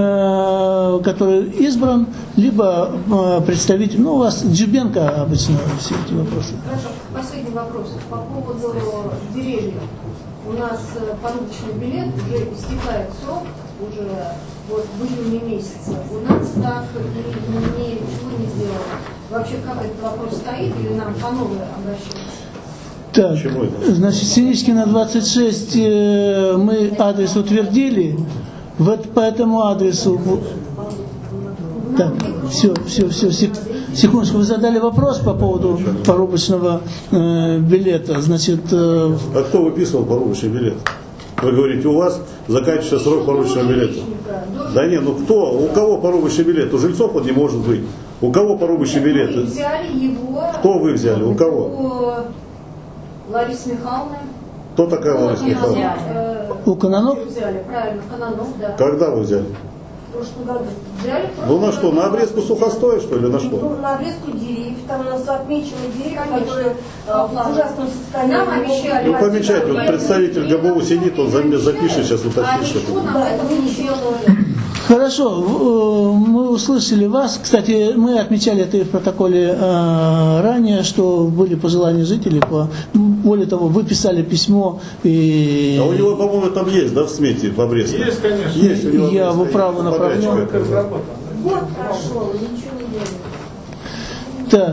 э, который избран, либо э, представитель. Ну, у вас Джубенко обычно все эти вопросы. Хорошо. Последний вопрос. По поводу деревьев. У нас порубочный билет уже истекает срок, уже вот в июне месяце. У нас так ни, ни, ничего не сделано. Вообще, как этот вопрос стоит, или нам по новой обращаться? Так, значит, Синичкина двадцать шесть э, мы адрес утвердили. Вот по этому адресу. Так, все, все, все, сек, секундочку, вы задали вопрос по поводу порубочного э, билета. Значит, э, а кто выписывал порубочный билет? Вы говорите, у вас заканчивается срок порубочного билета. Да не, ну кто? У кого порубочный билет? У жильцов он не может быть. У кого порубочный билет? Мы взяли его. Кто вы взяли? У кого? У Ларисы Михайловны. Кто такая Лариса Михайловна? У Кананов? Взяли, правильно, Кананов, да. Когда вы взяли? В прошлом году. Взяли, Ну на что, на обрезку сухостоя, что ли, на что? Ну, на обрезку деревьев, там у нас отмечены деревья, Конечно. которые э, в ужасном состоянии. Нам обещали. Ну помечайте, вот представитель ГБУ сидит, он запишет, сейчас уточнит, что ничего это. нам этого не делали. Хорошо, э, мы услышали вас. Кстати, мы отмечали это и в протоколе э, ранее, что были пожелания жителей. По, более того, вы писали письмо. И... А у него, по-моему, там есть, да, в смете в обрезке? Есть, конечно. Есть, у него Я в управу направлю. Год прошел, ничего не делали. Так.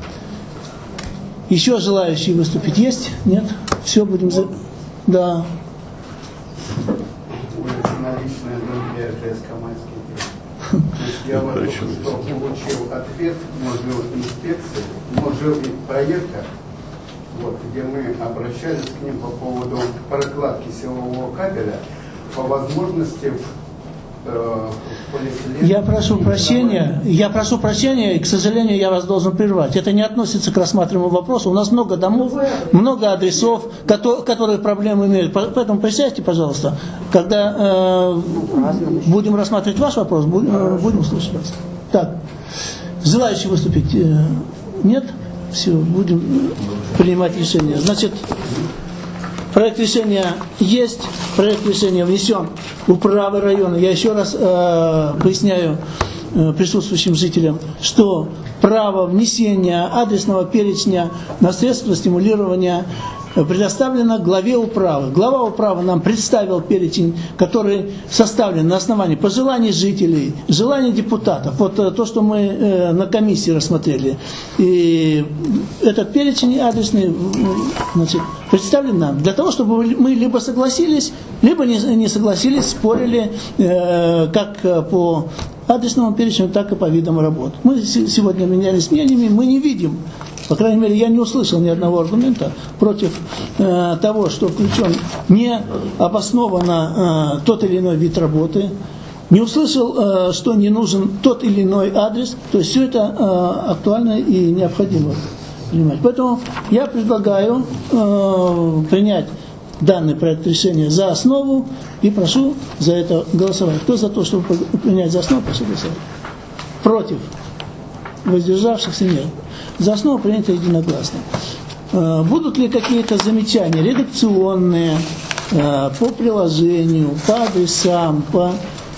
Еще желающие выступить есть? Нет? Все, будем... За... Да. Наличные другие ЖСК «Майский день». Я вот только что получил ответ Мосжилой инспекции, Мосжилой проекта, вот, где мы обращались к ним по поводу прокладки силового кабеля по возможности э, полиэтилен. Я прошу прощения, я прошу прощения, и, к сожалению, я вас должен прервать. Это не относится к рассматриваемому вопросу. У нас много домов, много адресов, которые проблемы имеют. Поэтому присядьте, пожалуйста. Когда э, будем рассматривать ваш вопрос, будем, будем слушать вас. Так, желающие выступить э, нет? Все, будем принимать решение. Значит, проект решения есть, проект решения внесен в управы района. Я еще раз э, поясняю э, присутствующим жителям, что право внесения адресного перечня на средства стимулирования предоставлено главе управы. Глава управы нам представил перечень, который составлен на основании пожеланий жителей, желаний депутатов. Вот то, что мы э, на комиссии рассмотрели. И этот перечень адресный, значит, представлен нам для того, чтобы мы либо согласились, либо не, не согласились, спорили э, как по адресному перечню, так и по видам работ. Мы сегодня менялись мнениями, мы не видим, по крайней мере, я не услышал ни одного аргумента против э, того, что включен не обоснованно э, тот или иной вид работы, не услышал, э, что не нужен тот или иной адрес. То есть все это э, актуально и необходимо принимать. Поэтому я предлагаю э, принять данный проект решения за основу и прошу за это голосовать. Кто за то, чтобы принять за основу, прошу голосовать. Против? Воздержавшихся нет. За основу принято единогласно. Будут ли какие-то замечания редакционные по приложению, по адресам, по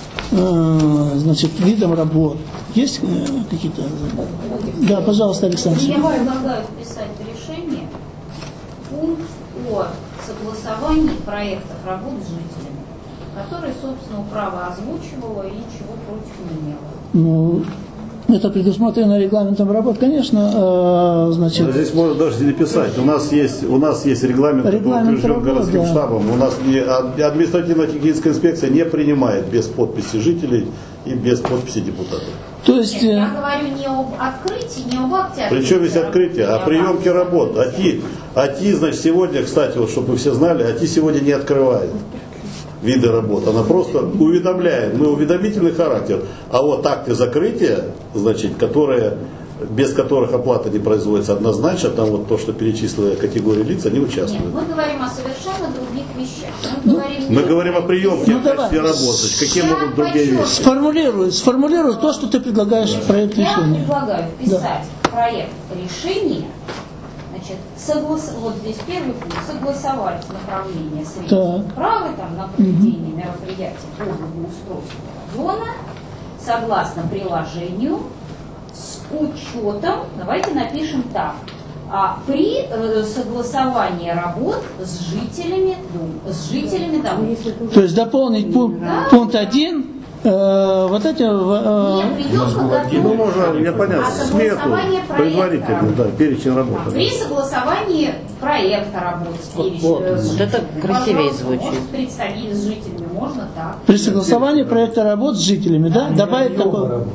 значит, видам работ? Есть какие-то? Да, пожалуйста, Александр. Я предлагаю вписать в решение пункт о согласовании проектов работ с жителями, который, собственно, управа озвучивала и ничего против не имела. Ну, это предусмотрено регламентом работ, конечно, э, значит... Но здесь можно даже не писать. У нас есть, у нас есть регламент, регламент который утвержден работ, городским да. штабом. У нас не, административно-техническая инспекция не принимает без подписи жителей и без подписи депутатов. То есть... Нет, я говорю не об открытии, не об акте. Причем есть открытие, о приемке работ. АТИ, АТИ, значит, сегодня, кстати, вот, чтобы вы все знали, АТИ сегодня не открывает виды работ. Она просто уведомляет. Мы уведомительный характер. А вот акты закрытия, значит, которые, без которых оплата не производится однозначно, там вот то, что перечислили категории лиц, они участвуют. Нет, мы говорим о совершенно других вещах. Мы, Ну, говорим, Мы говорим о приемке, Ну, о качестве давай. работы. Какие могут другие вещи? Сформулируй, сформулируй то, что ты предлагаешь в проект Я решения. предлагаю вписать в проект решения, значит, соглас... вот здесь первый пункт, согласовать направление средств Так. управы там, на проведение мероприятий по благоустройству района согласно приложению с учетом, давайте напишем так, а при э, согласовании работ с жителями дома, с жителями домов. То есть дополнить пункт, Да. пункт один, э, вот эти... Э, Нет, приемка готова. Ну, можно, я понятно, А смету, согласование проекта. предварительно, да, перечень работы. При согласовании проекта работы с перечнем. Вот, вот это красивее звучит. Может представить с жителями, можно так. при согласовании проекта работ с жителями, да? Добавить такое...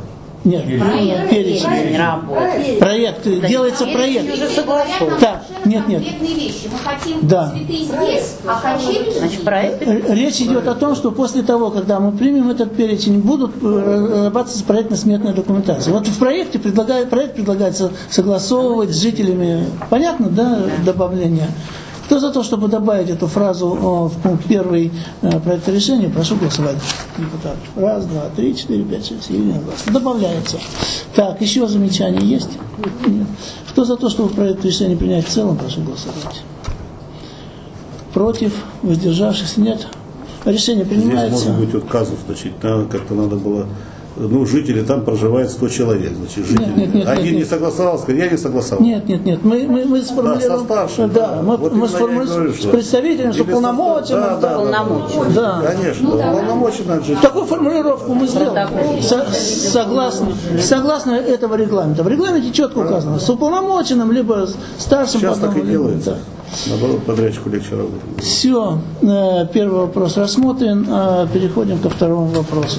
Нет, Проект перечень. не работает. Проект, Да, делается проект. уже согласован. Так, нет, нет. Вещи. Мы хотим Да. цветы здесь, а качели Значит, проект Речь идет о том, что после того, когда мы примем этот перечень, будут разрабатываться проектно-сметная документация. Вот в проекте предлагает, проект предлагается согласовывать с жителями. Понятно, да, добавление? Кто за то, чтобы добавить эту фразу о, в пункт первый э, проекта решения, прошу голосовать. Депутат. Раз, два, три, четыре, пять, шесть, семь, восемь. Добавляется. Так, еще замечания есть? Нет. Кто за то, чтобы проект решения принять в целом, прошу голосовать. Против, воздержавшихся нет. Решение принимается. Здесь может быть вот казус, значит, надо, как-то надо было, ну, жители там проживает сто человек, значит, жители. Нет, нет, нет, Один нет, не нет. согласовался, сказал, я не согласовался. Нет, нет, нет. Мы, мы, мы сформулируем. Да, со да, мы, вот мы именно я и говорю, сформулируем с что- представителем, что Или полномочен. состав- да, да, полномочен. Да. Конечно, Ну, да. полномочен от жителей. Такую формулировку мы сделали. Со- согласно, согласно этого регламента. В регламенте четко указано, с уполномоченным, либо старшим. Сейчас так и потом, делается. да. Наоборот, подрядчику легче работать. Все, э, первый вопрос рассмотрен, э, переходим ко второму вопросу.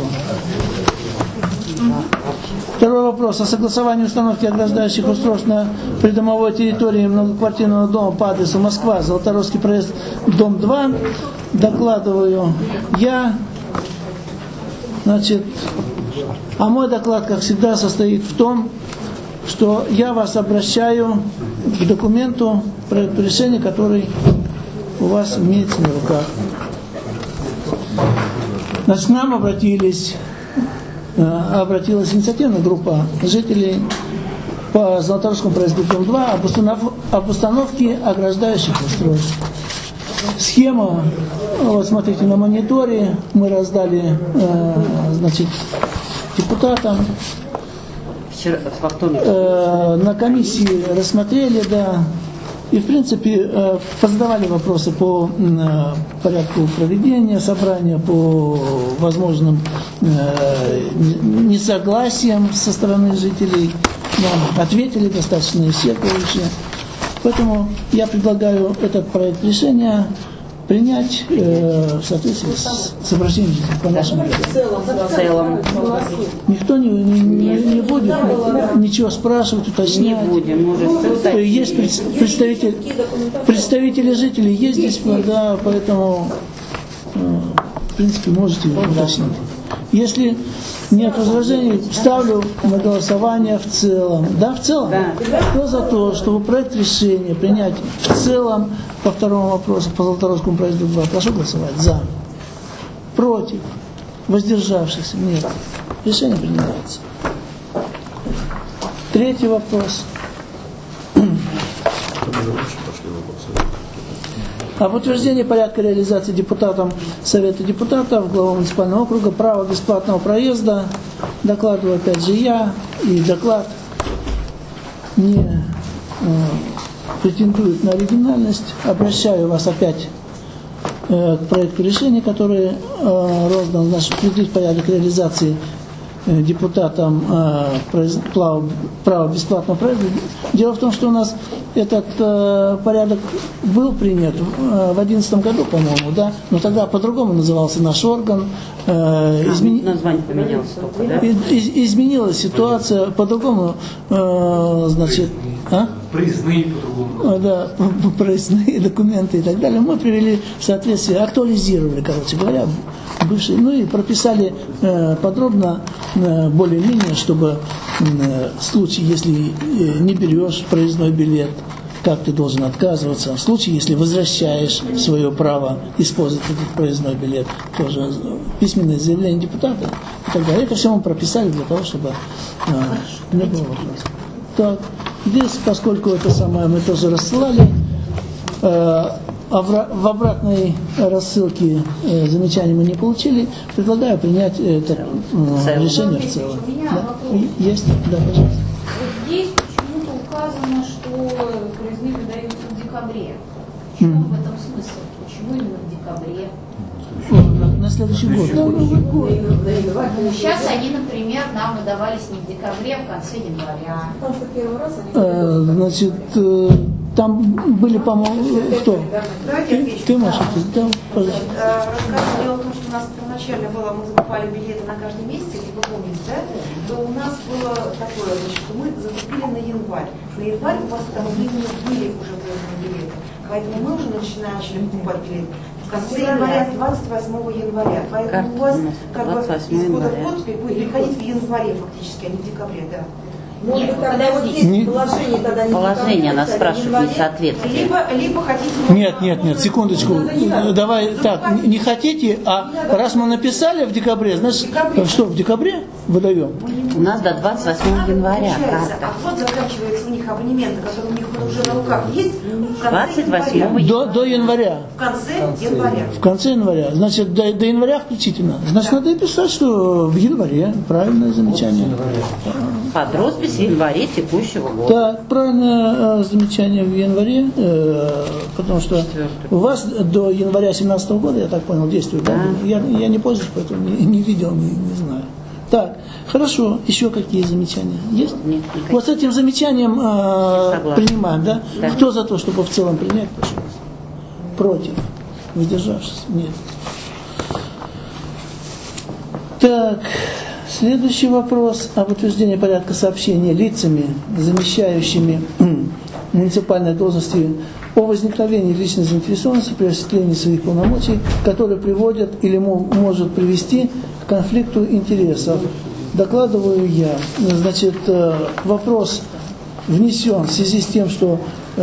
Второй вопрос о согласовании установки ограждающих устройств на придомовой территории многоквартирного дома по адресу Москва, Золоторосский проезд, дом два. Докладываю я. Значит, а мой доклад, как всегда, состоит в том, что я вас обращаю к документу, проекту решения, который у вас имеется на руках. Значит, к нам обратились, э, обратилась инициативная группа жителей по Золоторосскому проезду дом два об, установ, об установке ограждающих устройств. Схема, вот смотрите на мониторе, мы раздали, э, значит, депутатам. вчера, во вторник. Э, на комиссии рассмотрели, да, и в принципе э, позадавали вопросы по э, порядку проведения собрания, по возможным э, несогласиям со стороны жителей. Нам ответили достаточно исчерпывающе. Поэтому я предлагаю этот проект решения принять э, в соответствии с, с обращением по нашему делу. В целом. Никто не, не, не, не будет ничего спрашивать, уточнять. Не будем, уже все уточнили. Есть пред- представитель, представители жителей есть здесь, да, поэтому э, в принципе можете уточнить. Если нет возражений, ставлю на голосование в целом. Да, в целом? Да. Кто за то, чтобы проект решения принять в целом по второму вопросу, по Золоторосскому проезду два? Прошу голосовать. За. Против. Воздержавшихся? Нет. Решение принимается. Третий вопрос. Об утверждении порядка реализации депутатом Совета депутатов главы муниципального округа права бесплатного проезда. Докладываю опять же я, и доклад не э, претендует на оригинальность. Обращаю вас опять э, к проекту решения, который э, роздан, значит, определить порядок реализации э, депутатам э, произ, права, права бесплатного проезда. Дело в том, что у нас этот э, порядок был принят э, в две тысячи одиннадцатом году, по-моему, да, но тогда по-другому назывался наш орган. Э, измени... Название поменялось только, да? из, из, изменилась ситуация, по-другому, э, значит, а? Проездные по-другому. Да, проездные документы и так далее. Мы привели в соответствие, актуализировали, короче говоря, бывшие, ну и прописали э, подробно, э, более-менее, чтобы э, в случае, если э, не берешь проездной билет, как ты должен отказываться. В случае, если возвращаешь свое право использовать этот проездной билет, тоже письменное заявление депутата и так далее. Это все мы прописали для того, чтобы э, не было вопросов. Так, здесь, поскольку это самое мы тоже рассылали, э, в обратной рассылке э, замечаний мы не получили, предлагаю принять это э, решение в целом. Да? Есть? Да, пожалуйста. Вот здесь почему-то указано, что проездные выдаются в декабре. В чем в этом смысл? Почему именно в декабре? На, на следующий год. Сейчас они, например, нам выдавались не в декабре, а в конце января. Э, значит, э, там были, по-моему, кто? Ты, ты Маша, ты, да, пожалуйста. Расскажу, дело в том, что у нас первоначально было, мы закупали билеты на каждый месяц, если вы помните, да, то у нас было на январь у вас там выявлены были уже проездные билеты. Поэтому мы уже начинаем покупать билеты в конце января, двадцать восьмого января. Поэтому у вас как бы из года в год будет приходить в январе фактически, а не в декабре, да. Может быть, тогда вот здесь положение тогда не Положение она спрашивает несоответствие. Либо, либо хотите... Нет, нет, нет, секундочку. Давай так, не хотите, а раз мы написали в декабре, значит, что, в декабре выдаем? У нас до двадцать восьмого января Получается, карта. а вот заканчивается у них абонементы, которые у них уже на руках есть, в конце двадцать восьмого января. До, до января. В конце января. В конце января. Значит, до, до января включительно. Значит, надо и писать, что в январе. Правильное замечание. Под роспись в январе текущего года. Так, правильное э, замечание в январе, э, потому что у вас до января семнадцатого года, я так понял, действует. Да. Да? Я, я не пользуюсь, поэтому не, не видел, не, не знаю. Так, хорошо. Еще какие замечания? Есть? Нет, вот с этим замечанием э, принимаем, да? Да. Кто за то, чтобы в целом принять, пожалуйста? Против? Воздержавшись? Нет. Так, следующий вопрос об утверждении порядка сообщения лицами, замещающими муниципальные должности, о возникновении личной заинтересованности при осуществлении своих полномочий, которые приводят или может привести к конфликту интересов. Докладываю я. Значит, вопрос внесен в связи с тем, что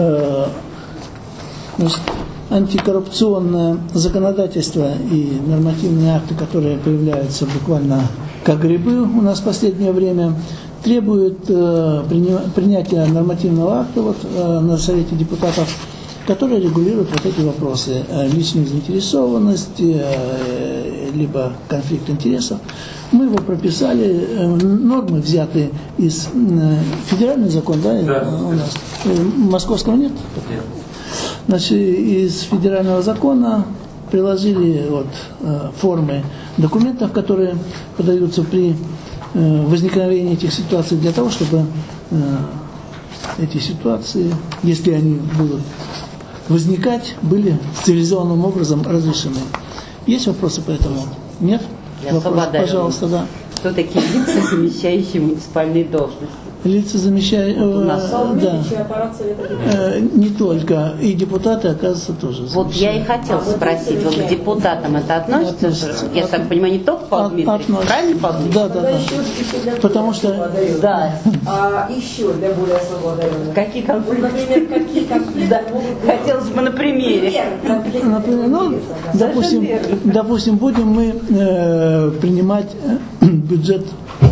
значит, антикоррупционное законодательство и нормативные акты, которые появляются буквально как грибы у нас в последнее время, требуют э, принятия нормативного акта вот, э, на Совете депутатов, который регулирует вот эти вопросы. Э, личную заинтересованность, э, либо конфликт интересов. Мы его прописали, э, нормы взяты из э, федерального закона, да, да. у нас. Э, московского нет? Нет. Значит, из федерального закона приложили вот, э, формы документов, которые подаются при э, возникновении этих ситуаций, для того, чтобы э, эти ситуации, если они будут возникать, были цивилизованным образом разрешены. Есть вопросы по этому? Нет? Я Вопрос, пожалуйста, да. Кто такие лица, замещающие муниципальные должности? Лица замещают, э, да, э, не только, и депутаты, оказывается, тоже замещают. Вот я и хотела спросить, вот к депутатам это относится, относится. Я так понимаю, не только Павел Дмитриевич, правильно, Павел Дмитриевич? Да, да, да. Потому что... Да. А еще для более свободных. Какие конфликты? Например, какие конфликты могут быть? Хотелось бы на примере. Например, ну, допустим, допустим, будем мы э, принимать бюджет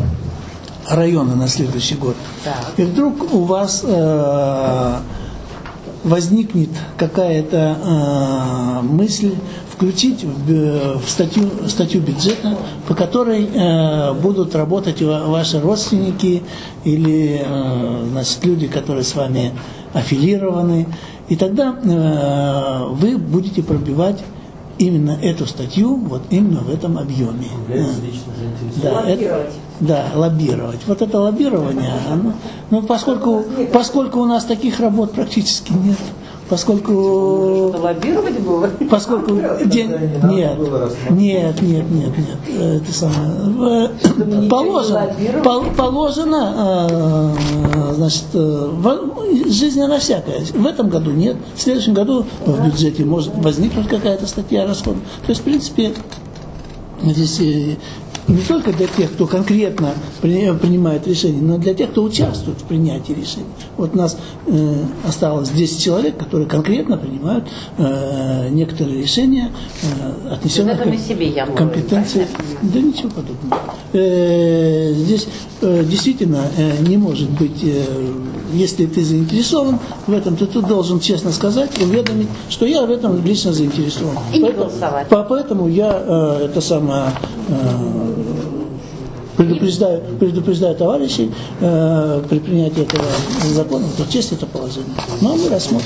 района на следующий год. Так. И вдруг у вас э, возникнет какая-то э, мысль включить в, в статью, статью бюджета, по которой э, будут работать ваши родственники или э, значит, люди, которые с вами аффилированы. И тогда э, вы будете пробивать именно эту статью, вот именно в этом объеме. Да, это, да, лоббировать. Вот это лоббирование, оно, ну, поскольку, поскольку у нас таких работ практически нет, поскольку... Что, лоббировать было? Поскольку... День, нет, нет, нет, нет, нет, это самое... Положено, пол, положено, значит, жизнь она всякая. В этом году нет, в следующем году в бюджете может возникнуть какая-то статья расходов. То есть, в принципе, здесь... не только для тех, кто конкретно принимает решения, но для тех, кто участвует в принятии решений. Вот у нас э, осталось десять человек, которые конкретно принимают э, некоторые решения, э, отнесенные к компетенции. Да ничего подобного. Э, здесь э, действительно э, не может быть, э, если ты заинтересован в этом, то ты должен честно сказать, уведомить, что я в этом лично заинтересован. И не голосовать. Поэтому я э, это самое... Э, Предупреждаю, предупреждаю товарищей э, при принятии этого закона, то честь это положение. Но мы рассмотрим.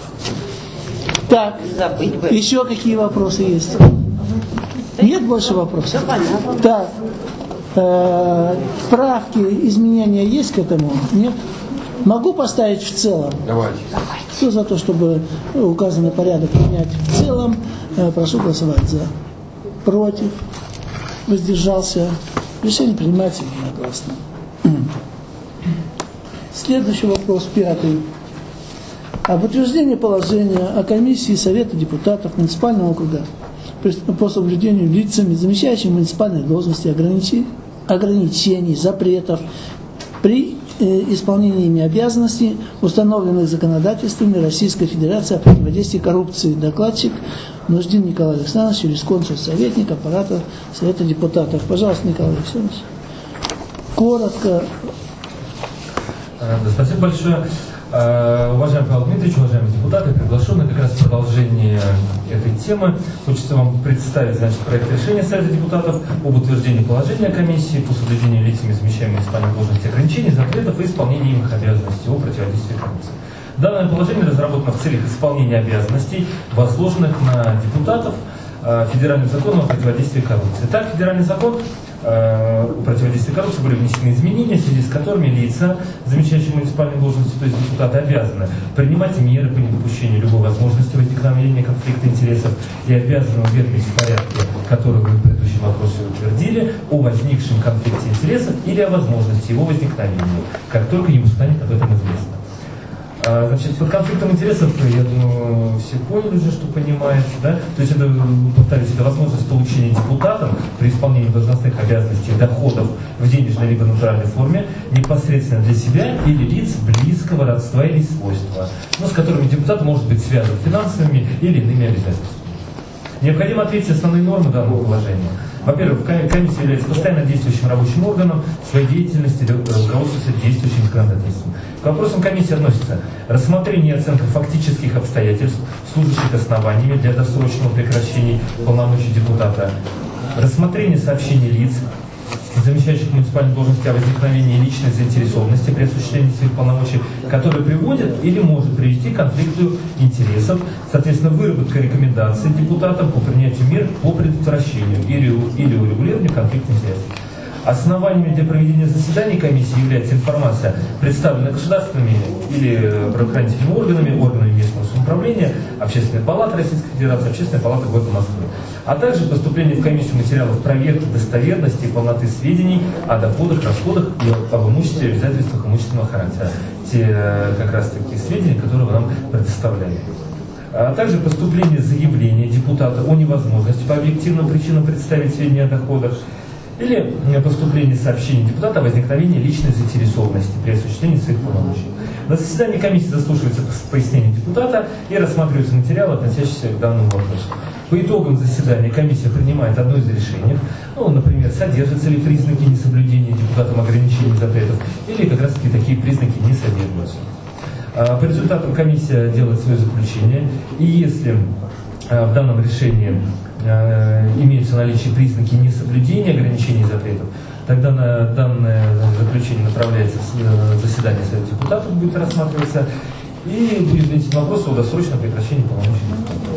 Так, еще какие вопросы есть? Нет больше вопросов? Так, э, правки, изменения есть к этому? Нет? Могу поставить в целом? Давайте. Кто за то, чтобы указанный порядок принять в целом? Э, прошу голосовать за. Против? Воздержался? Решение принимается единогласно. Следующий вопрос, пятый. Об утверждении положения о комиссии Совета депутатов муниципального округа по соблюдению лицами, замещающими муниципальные должности, ограничений, ограничений запретов при э, исполнении ими обязанностей, установленных законодательствами Российской Федерации о противодействии коррупции. Докладчик Нуждин Николай Александрович, юрисконсульт, советник аппарата Совета депутатов. Пожалуйста, Николай Александрович. Коротко. Спасибо большое. Уважаемый Павел Дмитриевич, уважаемые депутаты, приглашенные, как раз в продолжение этой темы хочется вам представить, значит, проект решения Совета депутатов об утверждении положения комиссии по соблюдению лицами, замещаемыми исполнением должности, ограничений, запретов и исполнении их обязанностей о противодействии коррупции. Данное положение разработано в целях исполнения обязанностей, возложенных на депутатов федеральным законом о противодействии коррупции. Так, федеральный закон о противодействии коррупции были внесены изменения, в связи с которыми лица, замещающие муниципальные должности, то есть депутаты, обязаны принимать меры по недопущению любой возможности возникновения конфликта интересов и обязаны уведомить в порядке, который вы в предыдущем вопросе утвердили, о возникшем конфликте интересов или о возможности его возникновения, как только ему станет об этом известно. Значит, под конфликтом интересов, я думаю, все поняли уже, что понимаете, да? То есть это, повторюсь, это возможность получения депутатом при исполнении должностных обязанностей доходов в денежной либо натуральной форме непосредственно для себя или лиц близкого родства или свойства, но с которыми депутат может быть связан финансовыми или иными обязательствами. Необходимо ответить основные нормы данного положения. Во-первых, комиссия является постоянно действующим рабочим органом, своей деятельности руководствуется действующим законодательством. К вопросам комиссии относятся рассмотрение и оценка фактических обстоятельств, служащих основаниями для досрочного прекращения полномочий депутата, рассмотрение сообщений лиц, замещающих муниципальные должности, о возникновении личной заинтересованности при осуществлении своих полномочий, которые приводят или может привести к конфликту интересов, соответственно, выработка рекомендаций депутатам по принятию мер по предотвращению или, или урегулированию конфликта интересов. Основаниями для проведения заседаний комиссии является информация, представленная государственными или правоохранительными органами, органами местного самоуправления, Общественной палаты Российской Федерации, Общественной палаты города Москвы, а также поступление в комиссию материалов проверки достоверности и полноты сведений о доходах, расходах и об имуществе и обязательствах имущественного характера. Те как раз такие сведения, которые вы нам предоставляете. А также поступление заявления депутата о невозможности по объективным причинам представить сведения о доходах, или поступление сообщений депутата о возникновении личной заинтересованности при осуществлении своих полномочий. На заседании комиссии заслушивается пояснение депутата и рассматриваются материалы, относящиеся к данному вопросу. По итогам заседания комиссия принимает одно из решений, ну, например, содержатся ли признаки несоблюдения депутатом ограничений запретов, или как раз таки такие признаки не содержатся. По результатам комиссия делает свое заключение, и если в данном решении имеются наличие признаки несоблюдения ограничений запретов, тогда на данное заключение направляется в заседание Совета депутатов, будет рассматриваться, и будет внесен вопрос о досрочном прекращении полномочий депутатов.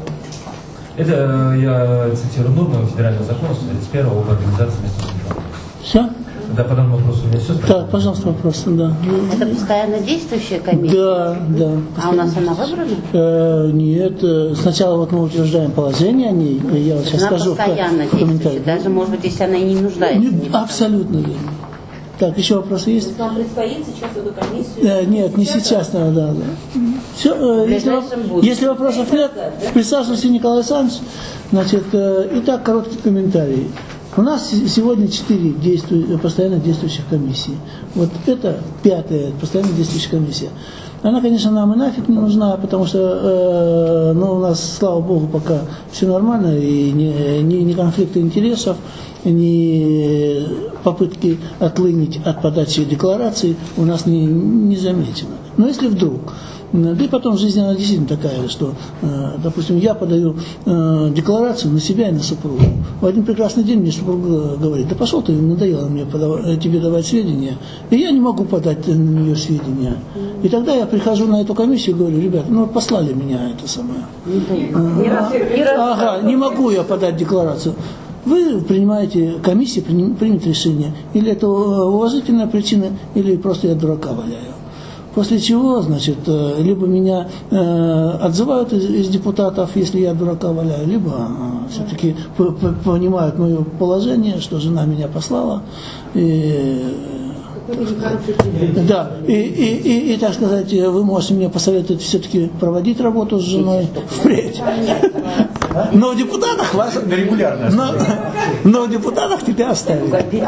Это я цитирую нормы федерального закона сто тридцать первого об организации местного самоуправления. Все? Да, по данному вопросу у меня все. Да, пожалуйста, вопрос, да. Это постоянно действующая комиссия? Да, да. А у нас она выбрана? Э, нет, сначала вот мы утверждаем положение о ней, я вот сейчас она скажу постоянно в комментариях. Даже, может быть, если она и не нуждается. Нет, абсолютно верно. Так, еще вопросы есть? Нам предстоит сейчас эту комиссию? Э, нет, не сейчас, да, да. да. Все, э, если, если вопросов нет, присаживайся, Николай Александрович. Значит, э, итак, короткий комментарий. У нас сегодня четыре действующих, постоянно действующих комиссии. Вот это пятая постоянно действующая комиссия. Она, конечно, нам и нафиг не нужна, потому что э, ну, у нас, слава богу, пока все нормально, и ни, ни, ни конфликта интересов, ни попытки отлынить от подачи декларации у нас не, не замечено. Но если вдруг, да и потом жизнь, она действительно такая, что, э, допустим, я подаю э, декларацию на себя и на супругу. В один прекрасный день мне супруга говорит: да пошел ты, надоело мне подав- тебе давать сведения, и я не могу подать на нее сведения. И тогда я прихожу на эту комиссию и говорю: ребята, ну послали меня это самое. Ага, не могу я подать декларацию. Вы принимаете, комиссия примет решение, или это уважительная причина, или просто я дурака валяю. После чего, значит, либо меня э, отзывают из, из депутатов, если я дурака валяю, либо э, все-таки понимают мое положение, что жена меня послала, и Да, и, и, и, и, так сказать, вы можете мне посоветовать все-таки проводить работу с женой впредь. Но в депутатах вас... Но, но в депутатах тебя оставили.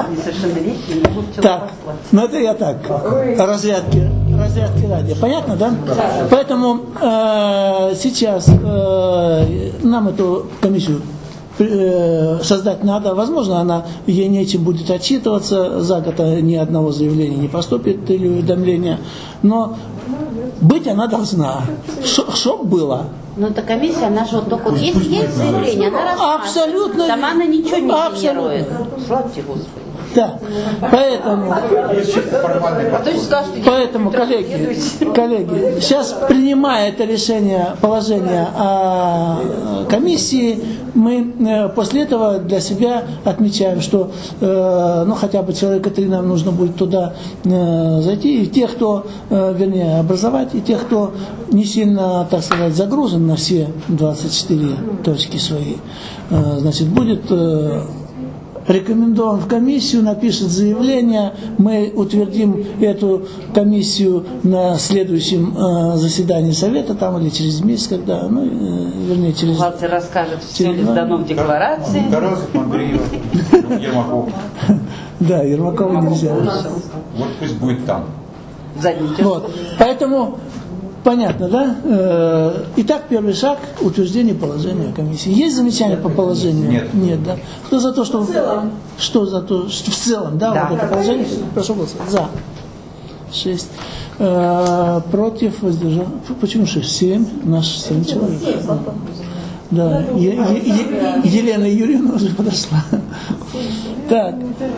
Так, ну это я так, разрядки, разрядки ради. Понятно, да? Поэтому э, сейчас э, нам эту комиссию создать надо. Возможно, она ей нечем будет отчитываться, за год ни одного заявления не поступит или уведомления, но быть она должна, чтоб было. Но эта комиссия, она же вот только вот есть, есть заявление, она рассматривает. Абсолютно. Сама она ничего не Абсолютно. генерирует. Славьте Господи. Да, поэтому, поэтому, коллеги, коллеги, сейчас принимая это решение, положение о комиссии, мы после этого для себя отмечаем, что ну хотя бы человека три нам нужно будет туда зайти, и тех, кто, вернее, образовать, и тех, кто не сильно, так сказать, загружен на все двадцать четыре точки свои, значит, будет рекомендован в комиссию, напишет заявление, мы утвердим эту комиссию на следующем э, заседании совета, там или через месяц, когда, ну, э, вернее, через... Бухгалтер расскажет, все ли сдано в декларации. Тарасов, Андреев, Ермаков. Да, Ермакова нельзя. Вот пусть будет там. Вот. Поэтому понятно, да? Итак, первый шаг – утверждение положения комиссии. Есть замечания по положению? Нет. Нет, да? Кто за то, что... В целом. Что за то, что в целом, да, да. Вот это положение? Прошу голосовать. За. Шесть. Э, против, воздержал. Почему шесть? Семь. Наш семь человек. Да. Е- е- е- Елена Юрьевна уже подошла. Так.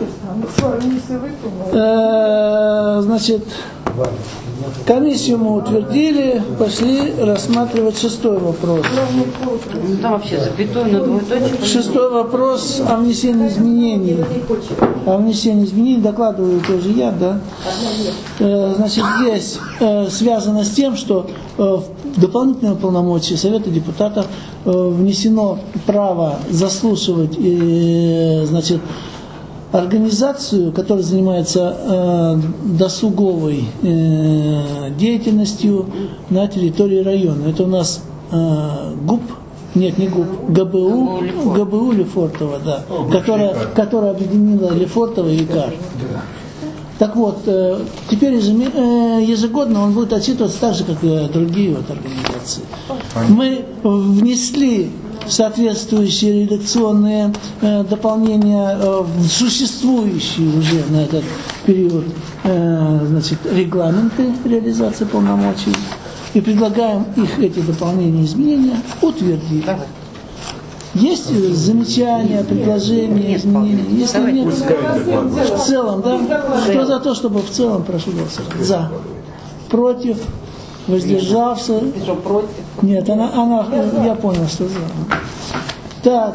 Э, значит... Комиссию мы утвердили, пошли рассматривать шестой вопрос. Ну, там вообще запятую на двоеточие. Шестой вопрос о внесении изменений. О внесении изменений докладываю тоже я, да. Значит, здесь связано с тем, что в дополнительные полномочия Совета депутатов внесено право заслушивать, значит, организацию, которая занимается э, досуговой э, деятельностью на территории района. Это у нас э, ГУП, нет, не ГУП, ГБУ, ГБУ Лефортово, да, которая, которая объединила Лефортово и Икар. Так вот, э, теперь ежегодно он будет отчитываться так же, как и другие вот организации. Мы внесли соответствующие редакционные э, дополнения э, в существующие уже на этот период э, значит, регламенты реализации полномочий и предлагаем их, эти дополнения и изменения, утвердить. Есть замечания, предложения, изменения? Если нет, в целом, да? Кто за то, чтобы в целом, прошу голосовать. За. Против. Воздержался. Нет, она, она, я понял, что за. Так.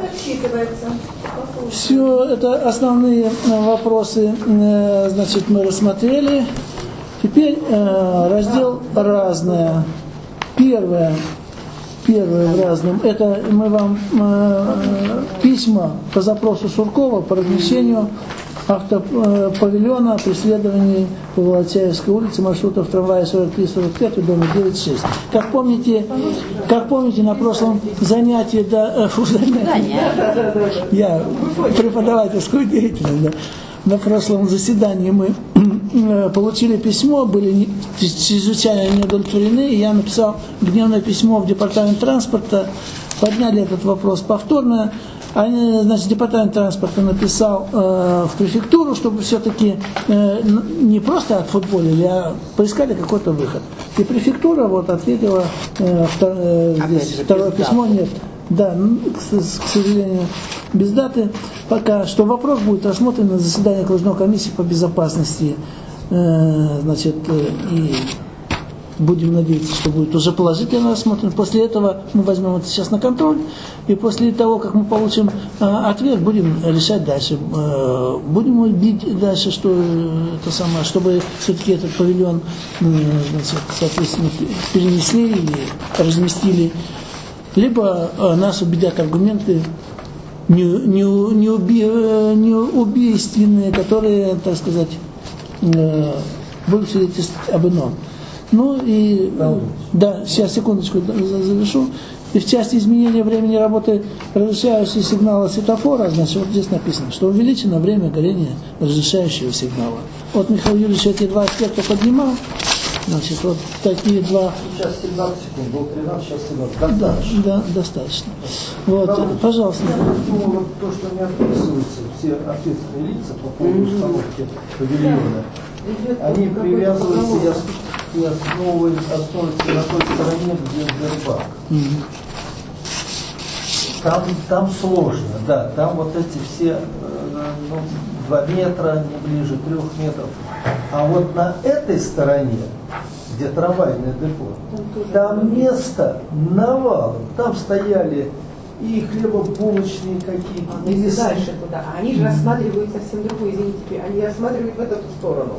Все, это основные вопросы, значит, мы рассмотрели. Теперь раздел «Разное». Первое. Первое в разном. Это мы вам письма по запросу Суркова по размещению автопавильона при следовании по Волочаевской улице маршрутов трамвая сорок три сорок пять и дома девять шесть. Как помните, как помните, на прошлом занятии, да, фу, занятии, я преподавательскую деятельность, да, на прошлом заседании мы получили письмо, были чрезвычайно неудовлетворены, и я написал гневное письмо в департамент транспорта, подняли этот вопрос повторно. Они, значит, департамент транспорта написал э, в префектуру, чтобы все-таки э, не просто отфутболили, а поискали какой-то выход. И префектура вот ответила, э, втор, э, здесь второе письмо нет. Да, к, к сожалению, без даты пока, что вопрос будет рассмотрен на заседании окружной комиссии по безопасности, э, значит, э, и будем надеяться, что будет уже положительно рассмотрен. После этого мы возьмем это сейчас на контроль, и после того, как мы получим э, ответ, будем решать дальше. Э, будем бить дальше, что это самое, чтобы все-таки этот павильон, э, значит, соответственно, перенесли или разместили. Либо э, нас убедят аргументы не, не, не, уби, не убийственные, которые, так сказать, э, будут свидетельствовать об ином. Ну и, э, да, сейчас, секундочку, завершу. И в части изменения времени работы разрешающего сигнала светофора, значит, вот здесь написано, что увеличено время горения разрешающего сигнала. Вот Михаил Юрьевич эти два аспекта поднимал. Значит, вот такие два... Сейчас семнадцать секунд, было тринадцать, сейчас семнадцать. Да, да, достаточно. Вот, Правда, пожалуйста. Ну, вот то, что не описывается, все ответственные лица по поводу установки павильона, они привязываются и, ос- и основываются, основываются на той стороне, где Сбербанк. Там, там сложно, да, там вот эти все э, ну, два метра, не ближе трех метров. А вот на этой стороне, где трамвайное депо, там место навалом. Там стояли и хлебобулочные какие-то. А, и дальше туда. Они же рассматривают совсем другую, извините, они рассматривают в эту сторону.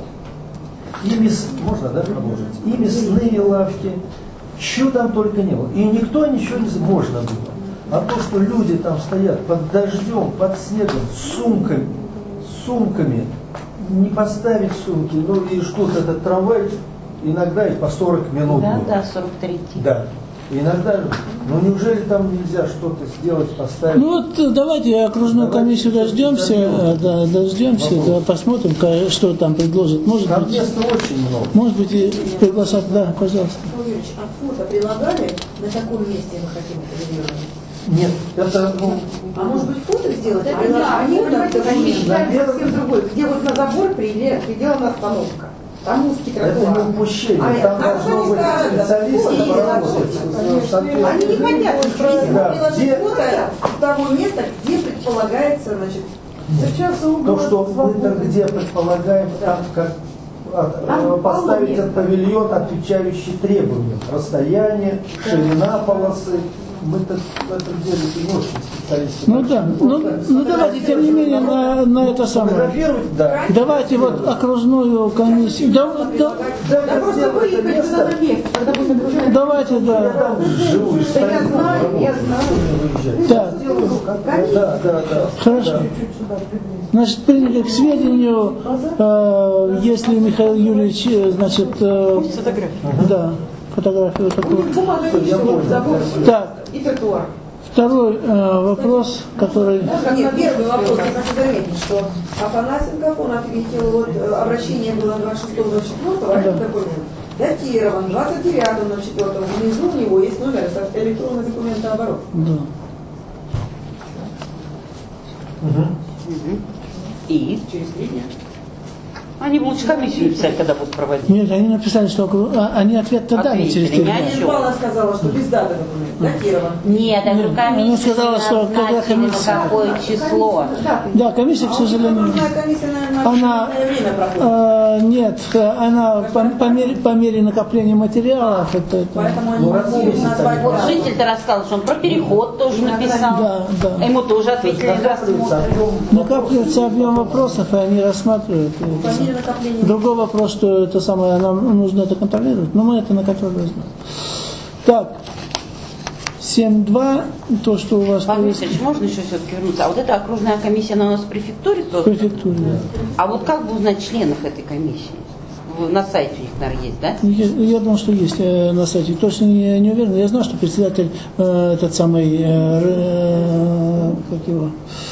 И мяс... Можно, да, продолжить? И мясные лавки. Чего там только не было. И никто ничего не... Можно было. А то, что люди там стоят под дождем, под снегом, с сумками, с сумками, не поставить сумки, ну и ждут этот трамвай, иногда и по сорок минут. Да, будет. да, сорок три. Да. И иногда, ну неужели там нельзя что-то сделать, поставить? Ну вот давайте окружную комиссию дождемся, да, дождемся, да, посмотрим, ка- что там предложат. Может Там быть, места очень много. может быть и приглашать, да, пожалуйста. Михаил Юрьевич, а фото прилагали, на каком месте мы хотим павильон? Нет, это, ну... А может быть фото сделать? Это А да, они, фото, понимаете, это они да. считают совсем другой. Где вот на забор приле- приделана остановка. Там узкий тротуар. Это не упущение, А там это должно быть специалисты поработать. Они не хотят, что если Да, приложить где- фото того места, где предполагается, значит, сейчас То, что мы где предполагаем, там как от- э, поставить этот павильон, отвечающий требованиям. Расстояние, ширина полосы. Мы-то в этом деле не очень специалисты. Ну да, ну, ну давайте, тем не менее, на, на это самое. Фотографировать, да. Давайте вот окружную комиссию. Да, да, Да просто выехать туда на место, когда будет окружение. давайте, да. Там живую Да я знаю, я знаю. Так, Да, да, да. хорошо. Значит, приняли к сведению, э, если Михаил Юрьевич, э, значит, э, да, фотографию такую. Бумага еще, забор Так, и тротуар. второй э, вопрос, который... Нет, первый вопрос, я хочу заметить, что Афанасенков, он ответил, вот э, обращение было двадцать шестого двадцать четвёртого, а этот документ датирован двадцать девятого ноль четвёртого, внизу у него есть номер электронного документооборота. Да. И? Через три дня. Они бы лучше комиссию писать, когда будут проводить. Нет, они написали, что окру- а, они ответ-то дали Ответили, через три не дня. они. Михайловна сказала, что без даты документ, датирован. Нет, я говорю, Она комиссия сказала, что когда назначили комиссия- на какое число. Да, комиссия, к сожалению, Окружная комиссия, наверное, она, определенное время проходит. э, нет, она по, по мере, по мере накопления материалов, это, это- Поэтому они Ну, не раз могут месяц назвать Вот дату. житель-то рассказал, что он про переход тоже написал. да, да. Ему тоже ответили на Накапливается рассмотр. объем. Накапливается объем вопросов, и они рассматривают. и это По мере самое. накопления. Другой вопрос, что это самое, нам нужно это контролировать, но мы это на контроль возьмем. Так, семь два, то, что у вас Павел есть Викторович, можно еще все-таки вернуться? А вот эта окружная комиссия, она у нас в префектуре в тоже? префектуре. да. А вот как бы узнать членов этой комиссии? В- На сайте у них, наверное, есть, да? Я, я думаю, что есть э, на сайте. Точно не, не уверен. Я знаю, что председатель э, этот самый, э, э, как его,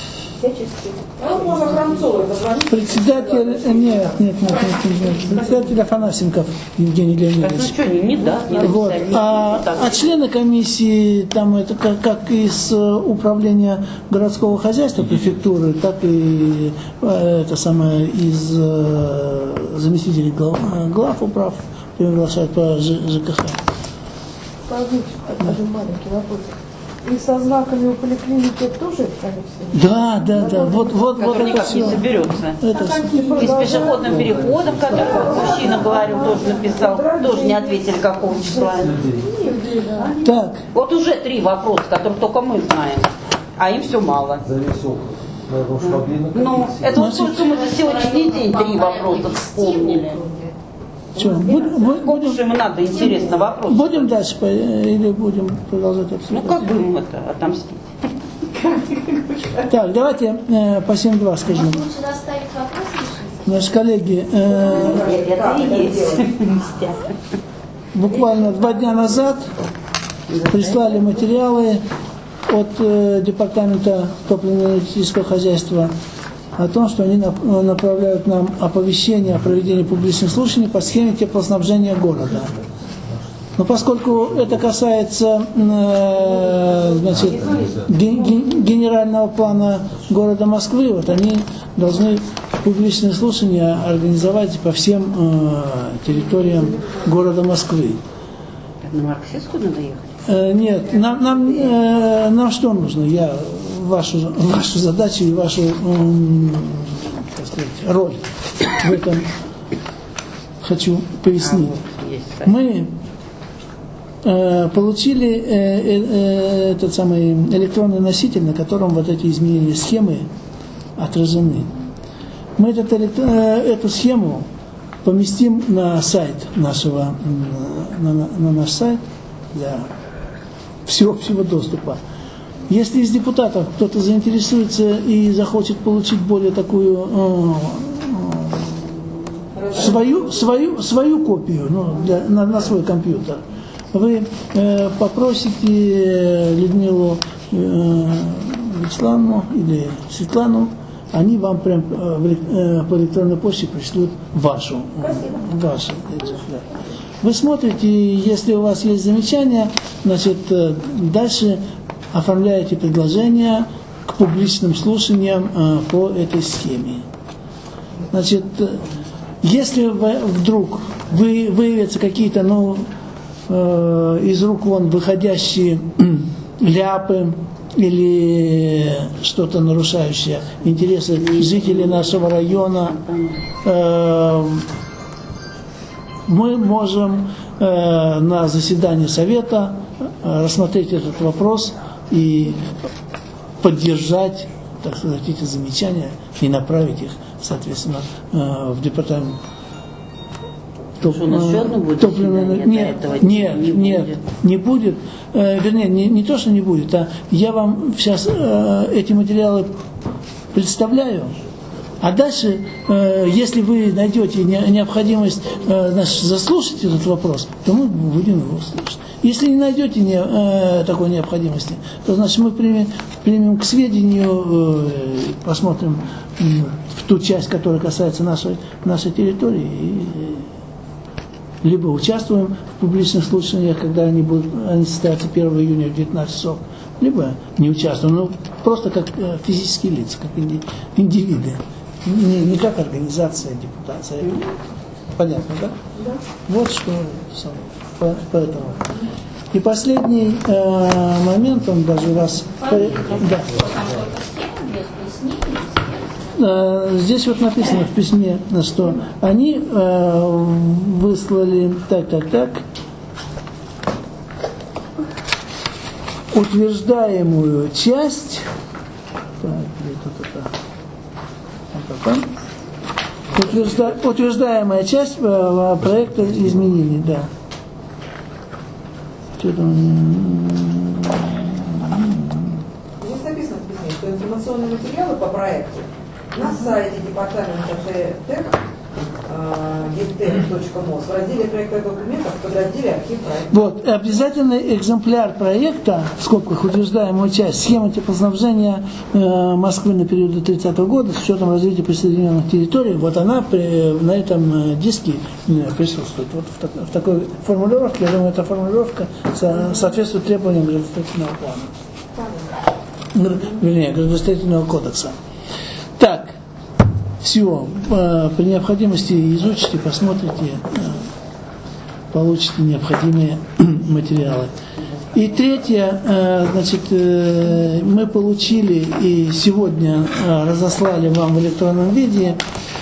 А вот можно Храмцовой позвонить. председатель, нет, нет, нет, нет, нет, нет, председатель Афанасенков Евгений Так, ну Леонидович. что, не, не даст, не Вот. написали, А, не так. а члены комиссии, там это как, как из э, управления городского хозяйства префектуры, так и э, это самое из э, заместителей глав, э, глав управ приглашают по Ж- ЖКХ. Павлович, один маленький вопрос. И со знаками у поликлиники тоже комиссия? Да, да, да. Вот, вот, вот Который это никак не все. соберется. Это И с пешеходным переходом, который вот мужчина говорил, тоже написал, тоже не ответили, какого числа. так. Вот уже три вопроса, которые только мы знаем, а им все мало. За весь округ. Наверное, уж могли на Ну, комиссии. это вот только мы за сегодняшний день три вопроса вспомнили. Что, будем, будем, Сколько же ему надо, интересно, вопрос? будем дальше по- или будем продолжать Ну, обсуждать? как бы им это отомстить? Так, давайте э, по семь два скажем. Может, лучше доставить вопрос решить? Наши коллеги, э, Это и есть ништяк. буквально два дня назад прислали материалы от э, Департамента топливно-энергетического хозяйства о том, что они направляют нам оповещение о проведении публичных слушаний по схеме теплоснабжения города. Но поскольку это касается э, значит, ген, ген, генерального плана города Москвы, вот они должны публичные слушания организовать по всем э, территориям города Москвы. На Марксистскую надо ехать? Э, нет, нам, нам, э, нам что нужно? Я вашу, вашу задачу и вашу э, как сказать, роль в этом хочу пояснить. Мы э, получили э, э, этот самый электронный носитель, на котором вот эти изменения схемы отражены. Мы этот, э, эту схему поместим на сайт нашего, на, на, на наш сайт для всеобщего доступа. Если из депутатов кто-то заинтересуется и захочет получить более такую э, э, свою, свою, свою копию, ну, для, на, на свой компьютер, вы э, попросите Людмилу э, Вячеславовну или Светлану, они вам прям э, по электронной почте пришлют вашу, э, ваши экземпляр. Вы смотрите, если у вас есть замечания, значит, э, дальше оформляете предложение к публичным слушаниям э, по этой схеме. Значит, э, если вы, вдруг вы, выявятся какие-то, ну, э, из рук вон выходящие ляпы, или что-то нарушающее интересы жителей нашего района, э, мы можем э, на заседании совета э, рассмотреть этот вопрос и поддержать, так сказать, эти замечания и направить их, соответственно, э, в департамент. Топ, что, у нас еще одно будет топливное... Нет, нет, не нет, будет. не будет. Э, вернее, не, не то, что не будет, а я вам сейчас э, эти материалы представляю, а дальше, э, если вы найдете не, необходимость э, значит, заслушать этот вопрос, то мы будем его слушать. Если не найдете не, э, такой необходимости, то значит мы примем, примем к сведению, э, посмотрим э, в ту часть, которая касается нашей, нашей территории, и, либо участвуем в публичных слушаниях, когда они, будут, они состоятся первого июня в девятнадцать часов, либо не участвуем, но просто как физические лица, как индивиды, не, не как организация, депутация. Понятно, да? Да. Вот что по, поэтому. И последний э, момент, он даже вас... По, да. Здесь вот написано в письме, что они э, выслали так, так, так, утверждаемую часть, так, где-то это, утвержда, утверждаемая часть э, проекта изменений, да. Что там? Здесь написано в письме, что информационные материалы по проекту на сайте департамента ТЭК гептек точка мос в разделе проекта документов в подразделе архив проекта. Вот, обязательный экземпляр проекта, в скобках утверждаемую часть, схемы теплоснабжения э, Москвы на период до тридцатого года с учетом развития присоединенных территорий, вот она при, на этом диске присутствует. Вот в, так, в такой формулировке, я думаю, эта формулировка со, соответствует требованиям градостроительного плана. Вернее, градостроительного кодекса. Так, все, при необходимости изучите, посмотрите, получите необходимые материалы. И третье, значит, мы получили и сегодня разослали вам в электронном виде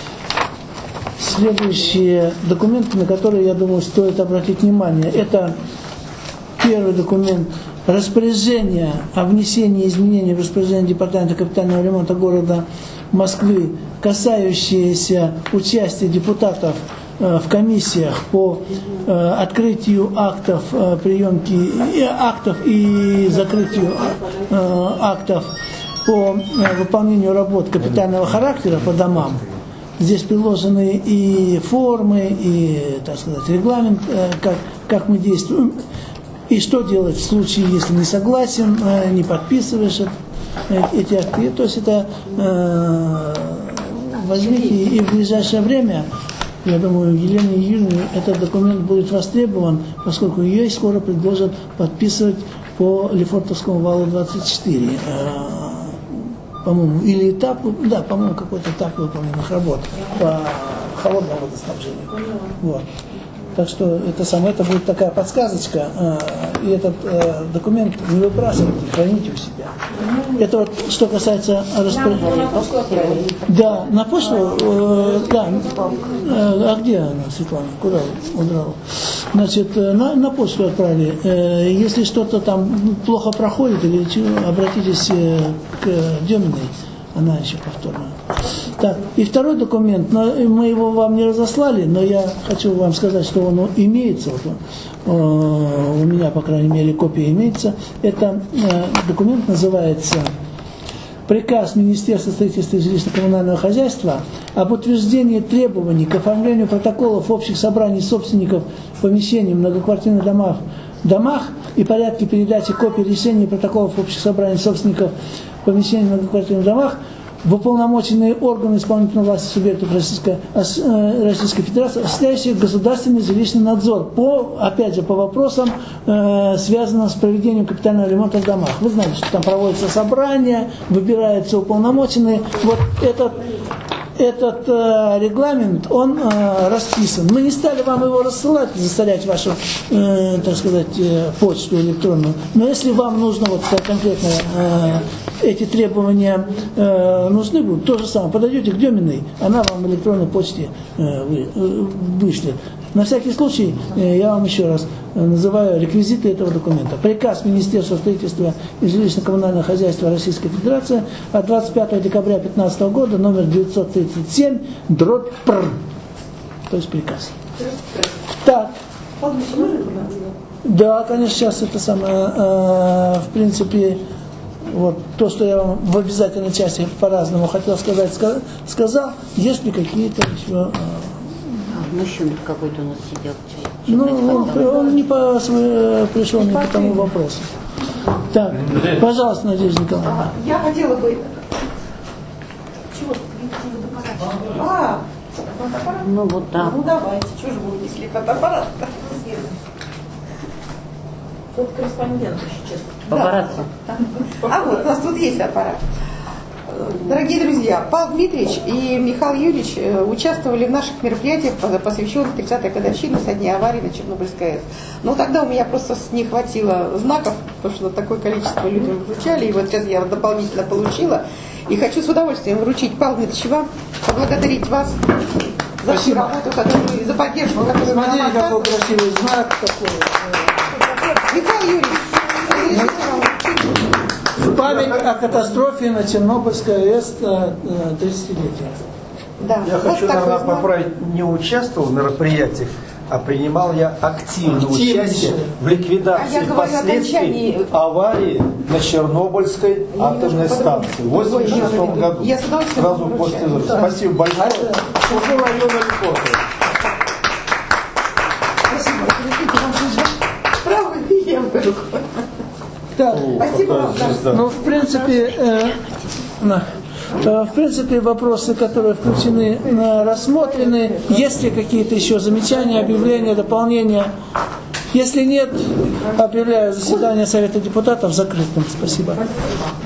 следующие документы, на которые, я думаю, стоит обратить внимание. Это первый документ — распоряжение о внесении изменений в распоряжение Департамента капитального ремонта города Москвы, касающиеся участия депутатов э, в комиссиях по э, открытию актов э, приемки э, актов и закрытию э, актов по э, выполнению работ капитального характера по домам. Здесь приложены и формы, и, так сказать, регламент, как, как мы действуем. И что делать в случае, если не согласен, не подписываешь эти акты. То есть это э, возьмите и в ближайшее время, я думаю, Елене Юрьевне этот документ будет востребован, поскольку ее скоро предложат подписывать по Лефортовскому валу двадцать четыре. Э, по-моему, или этап, да, по-моему, какой-то этап выполненных работ по холодному водоснабжению. Вот. Так что это самое, это будет такая подсказочка, э, и этот э, документ не выбрасывайте, храните у себя. Это вот что касается распоряжения. Да, на почту, э, да, э, а где она, Светлана, куда удрала? Значит, на, на почту отправили. Э, если что-то там плохо проходит, или обратитесь э, к Деминой, она еще повторно. Так, и второй документ, но мы его вам не разослали, но я хочу вам сказать, что он имеется, вот он, э, у меня, по крайней мере, копия имеется. Это э, документ называется «Приказ Министерства строительства и жилищно-коммунального хозяйства об утверждении требований к оформлению протоколов общих собраний собственников помещений в многоквартирных домах, домах и порядке передачи копий решений протоколов общих собраний собственников помещений в многоквартирных домах в уполномоченные органы исполнительной власти субъектов Российской, Российской Федерации, осуществляющие государственный жилищный надзор, по, опять же, по вопросам, э, связанным с проведением капитального ремонта в домах». Вы знаете, что там проводятся собрания, выбираются уполномоченные. Вот этот, этот э, регламент, он э, расписан. Мы не стали вам его рассылать, засорять вашу, э, так сказать, э, почту электронную. Но если вам нужно вот конкретно э, эти требования э, нужны будут, то же самое, подойдете к Деминой, она вам в электронной почте э, вы, э, вышлет. На всякий случай, э, я вам еще раз называю реквизиты этого документа. Приказ Министерства строительства и жилищно-коммунального хозяйства Российской Федерации от двадцать пятого декабря две тысячи пятнадцатого года, номер девятьсот тридцать семь, дробь пр. То есть приказ. Так. Да, конечно, сейчас это самое, э, в принципе, вот то, что я вам в обязательной части по-разному хотел сказать, сказал. Есть ли какие-то еще... А, мужчина какой-то у нас сидел. Ну, он, он не по, пришел не по тому вопросу. Так, пожалуйста, Надежда Николаевна. Я хотела бы... Чего? А, фотоаппарат? Ну вот да. Ну давайте, что же вы унесли фотоаппарат-то? Фотокорреспондент еще, честно. Аппарат. А вот, у нас тут есть аппарат. Дорогие друзья, Павел Дмитриевич и Михаил Юрьевич участвовали в наших мероприятиях, посвященных тридцатой годовщине со дня аварии на Чернобыльской АЭС. Но тогда у меня просто не хватило знаков, потому что такое количество людей вручали, и вот сейчас я дополнительно получила. И хочу с удовольствием вручить, Павел Дмитриевич, вам, поблагодарить вас за всю работу, которую, за поддержку, которую вы нам оказываете. Смотрите, какой красивый знак такой. Михаил Юрьевич, в память о катастрофе на Чернобыльской АЭС тридцатилетия. Да. Я вот хочу, наверное, поправить, не участвовал в мероприятиях, а принимал я активное участие в ликвидации а последствий аварии на Чернобыльской атомной станции в восемьдесят шестом году. Я сразу после взрыва. Спасибо большое. Служил района Лефортово. Так, спасибо вам. Ну, в принципе, э, на, э, в принципе, вопросы, которые включены, э, рассмотрены. Есть ли какие-то еще замечания, объявления, дополнения? Если нет, объявляю заседание Совета депутатов закрытым. Спасибо.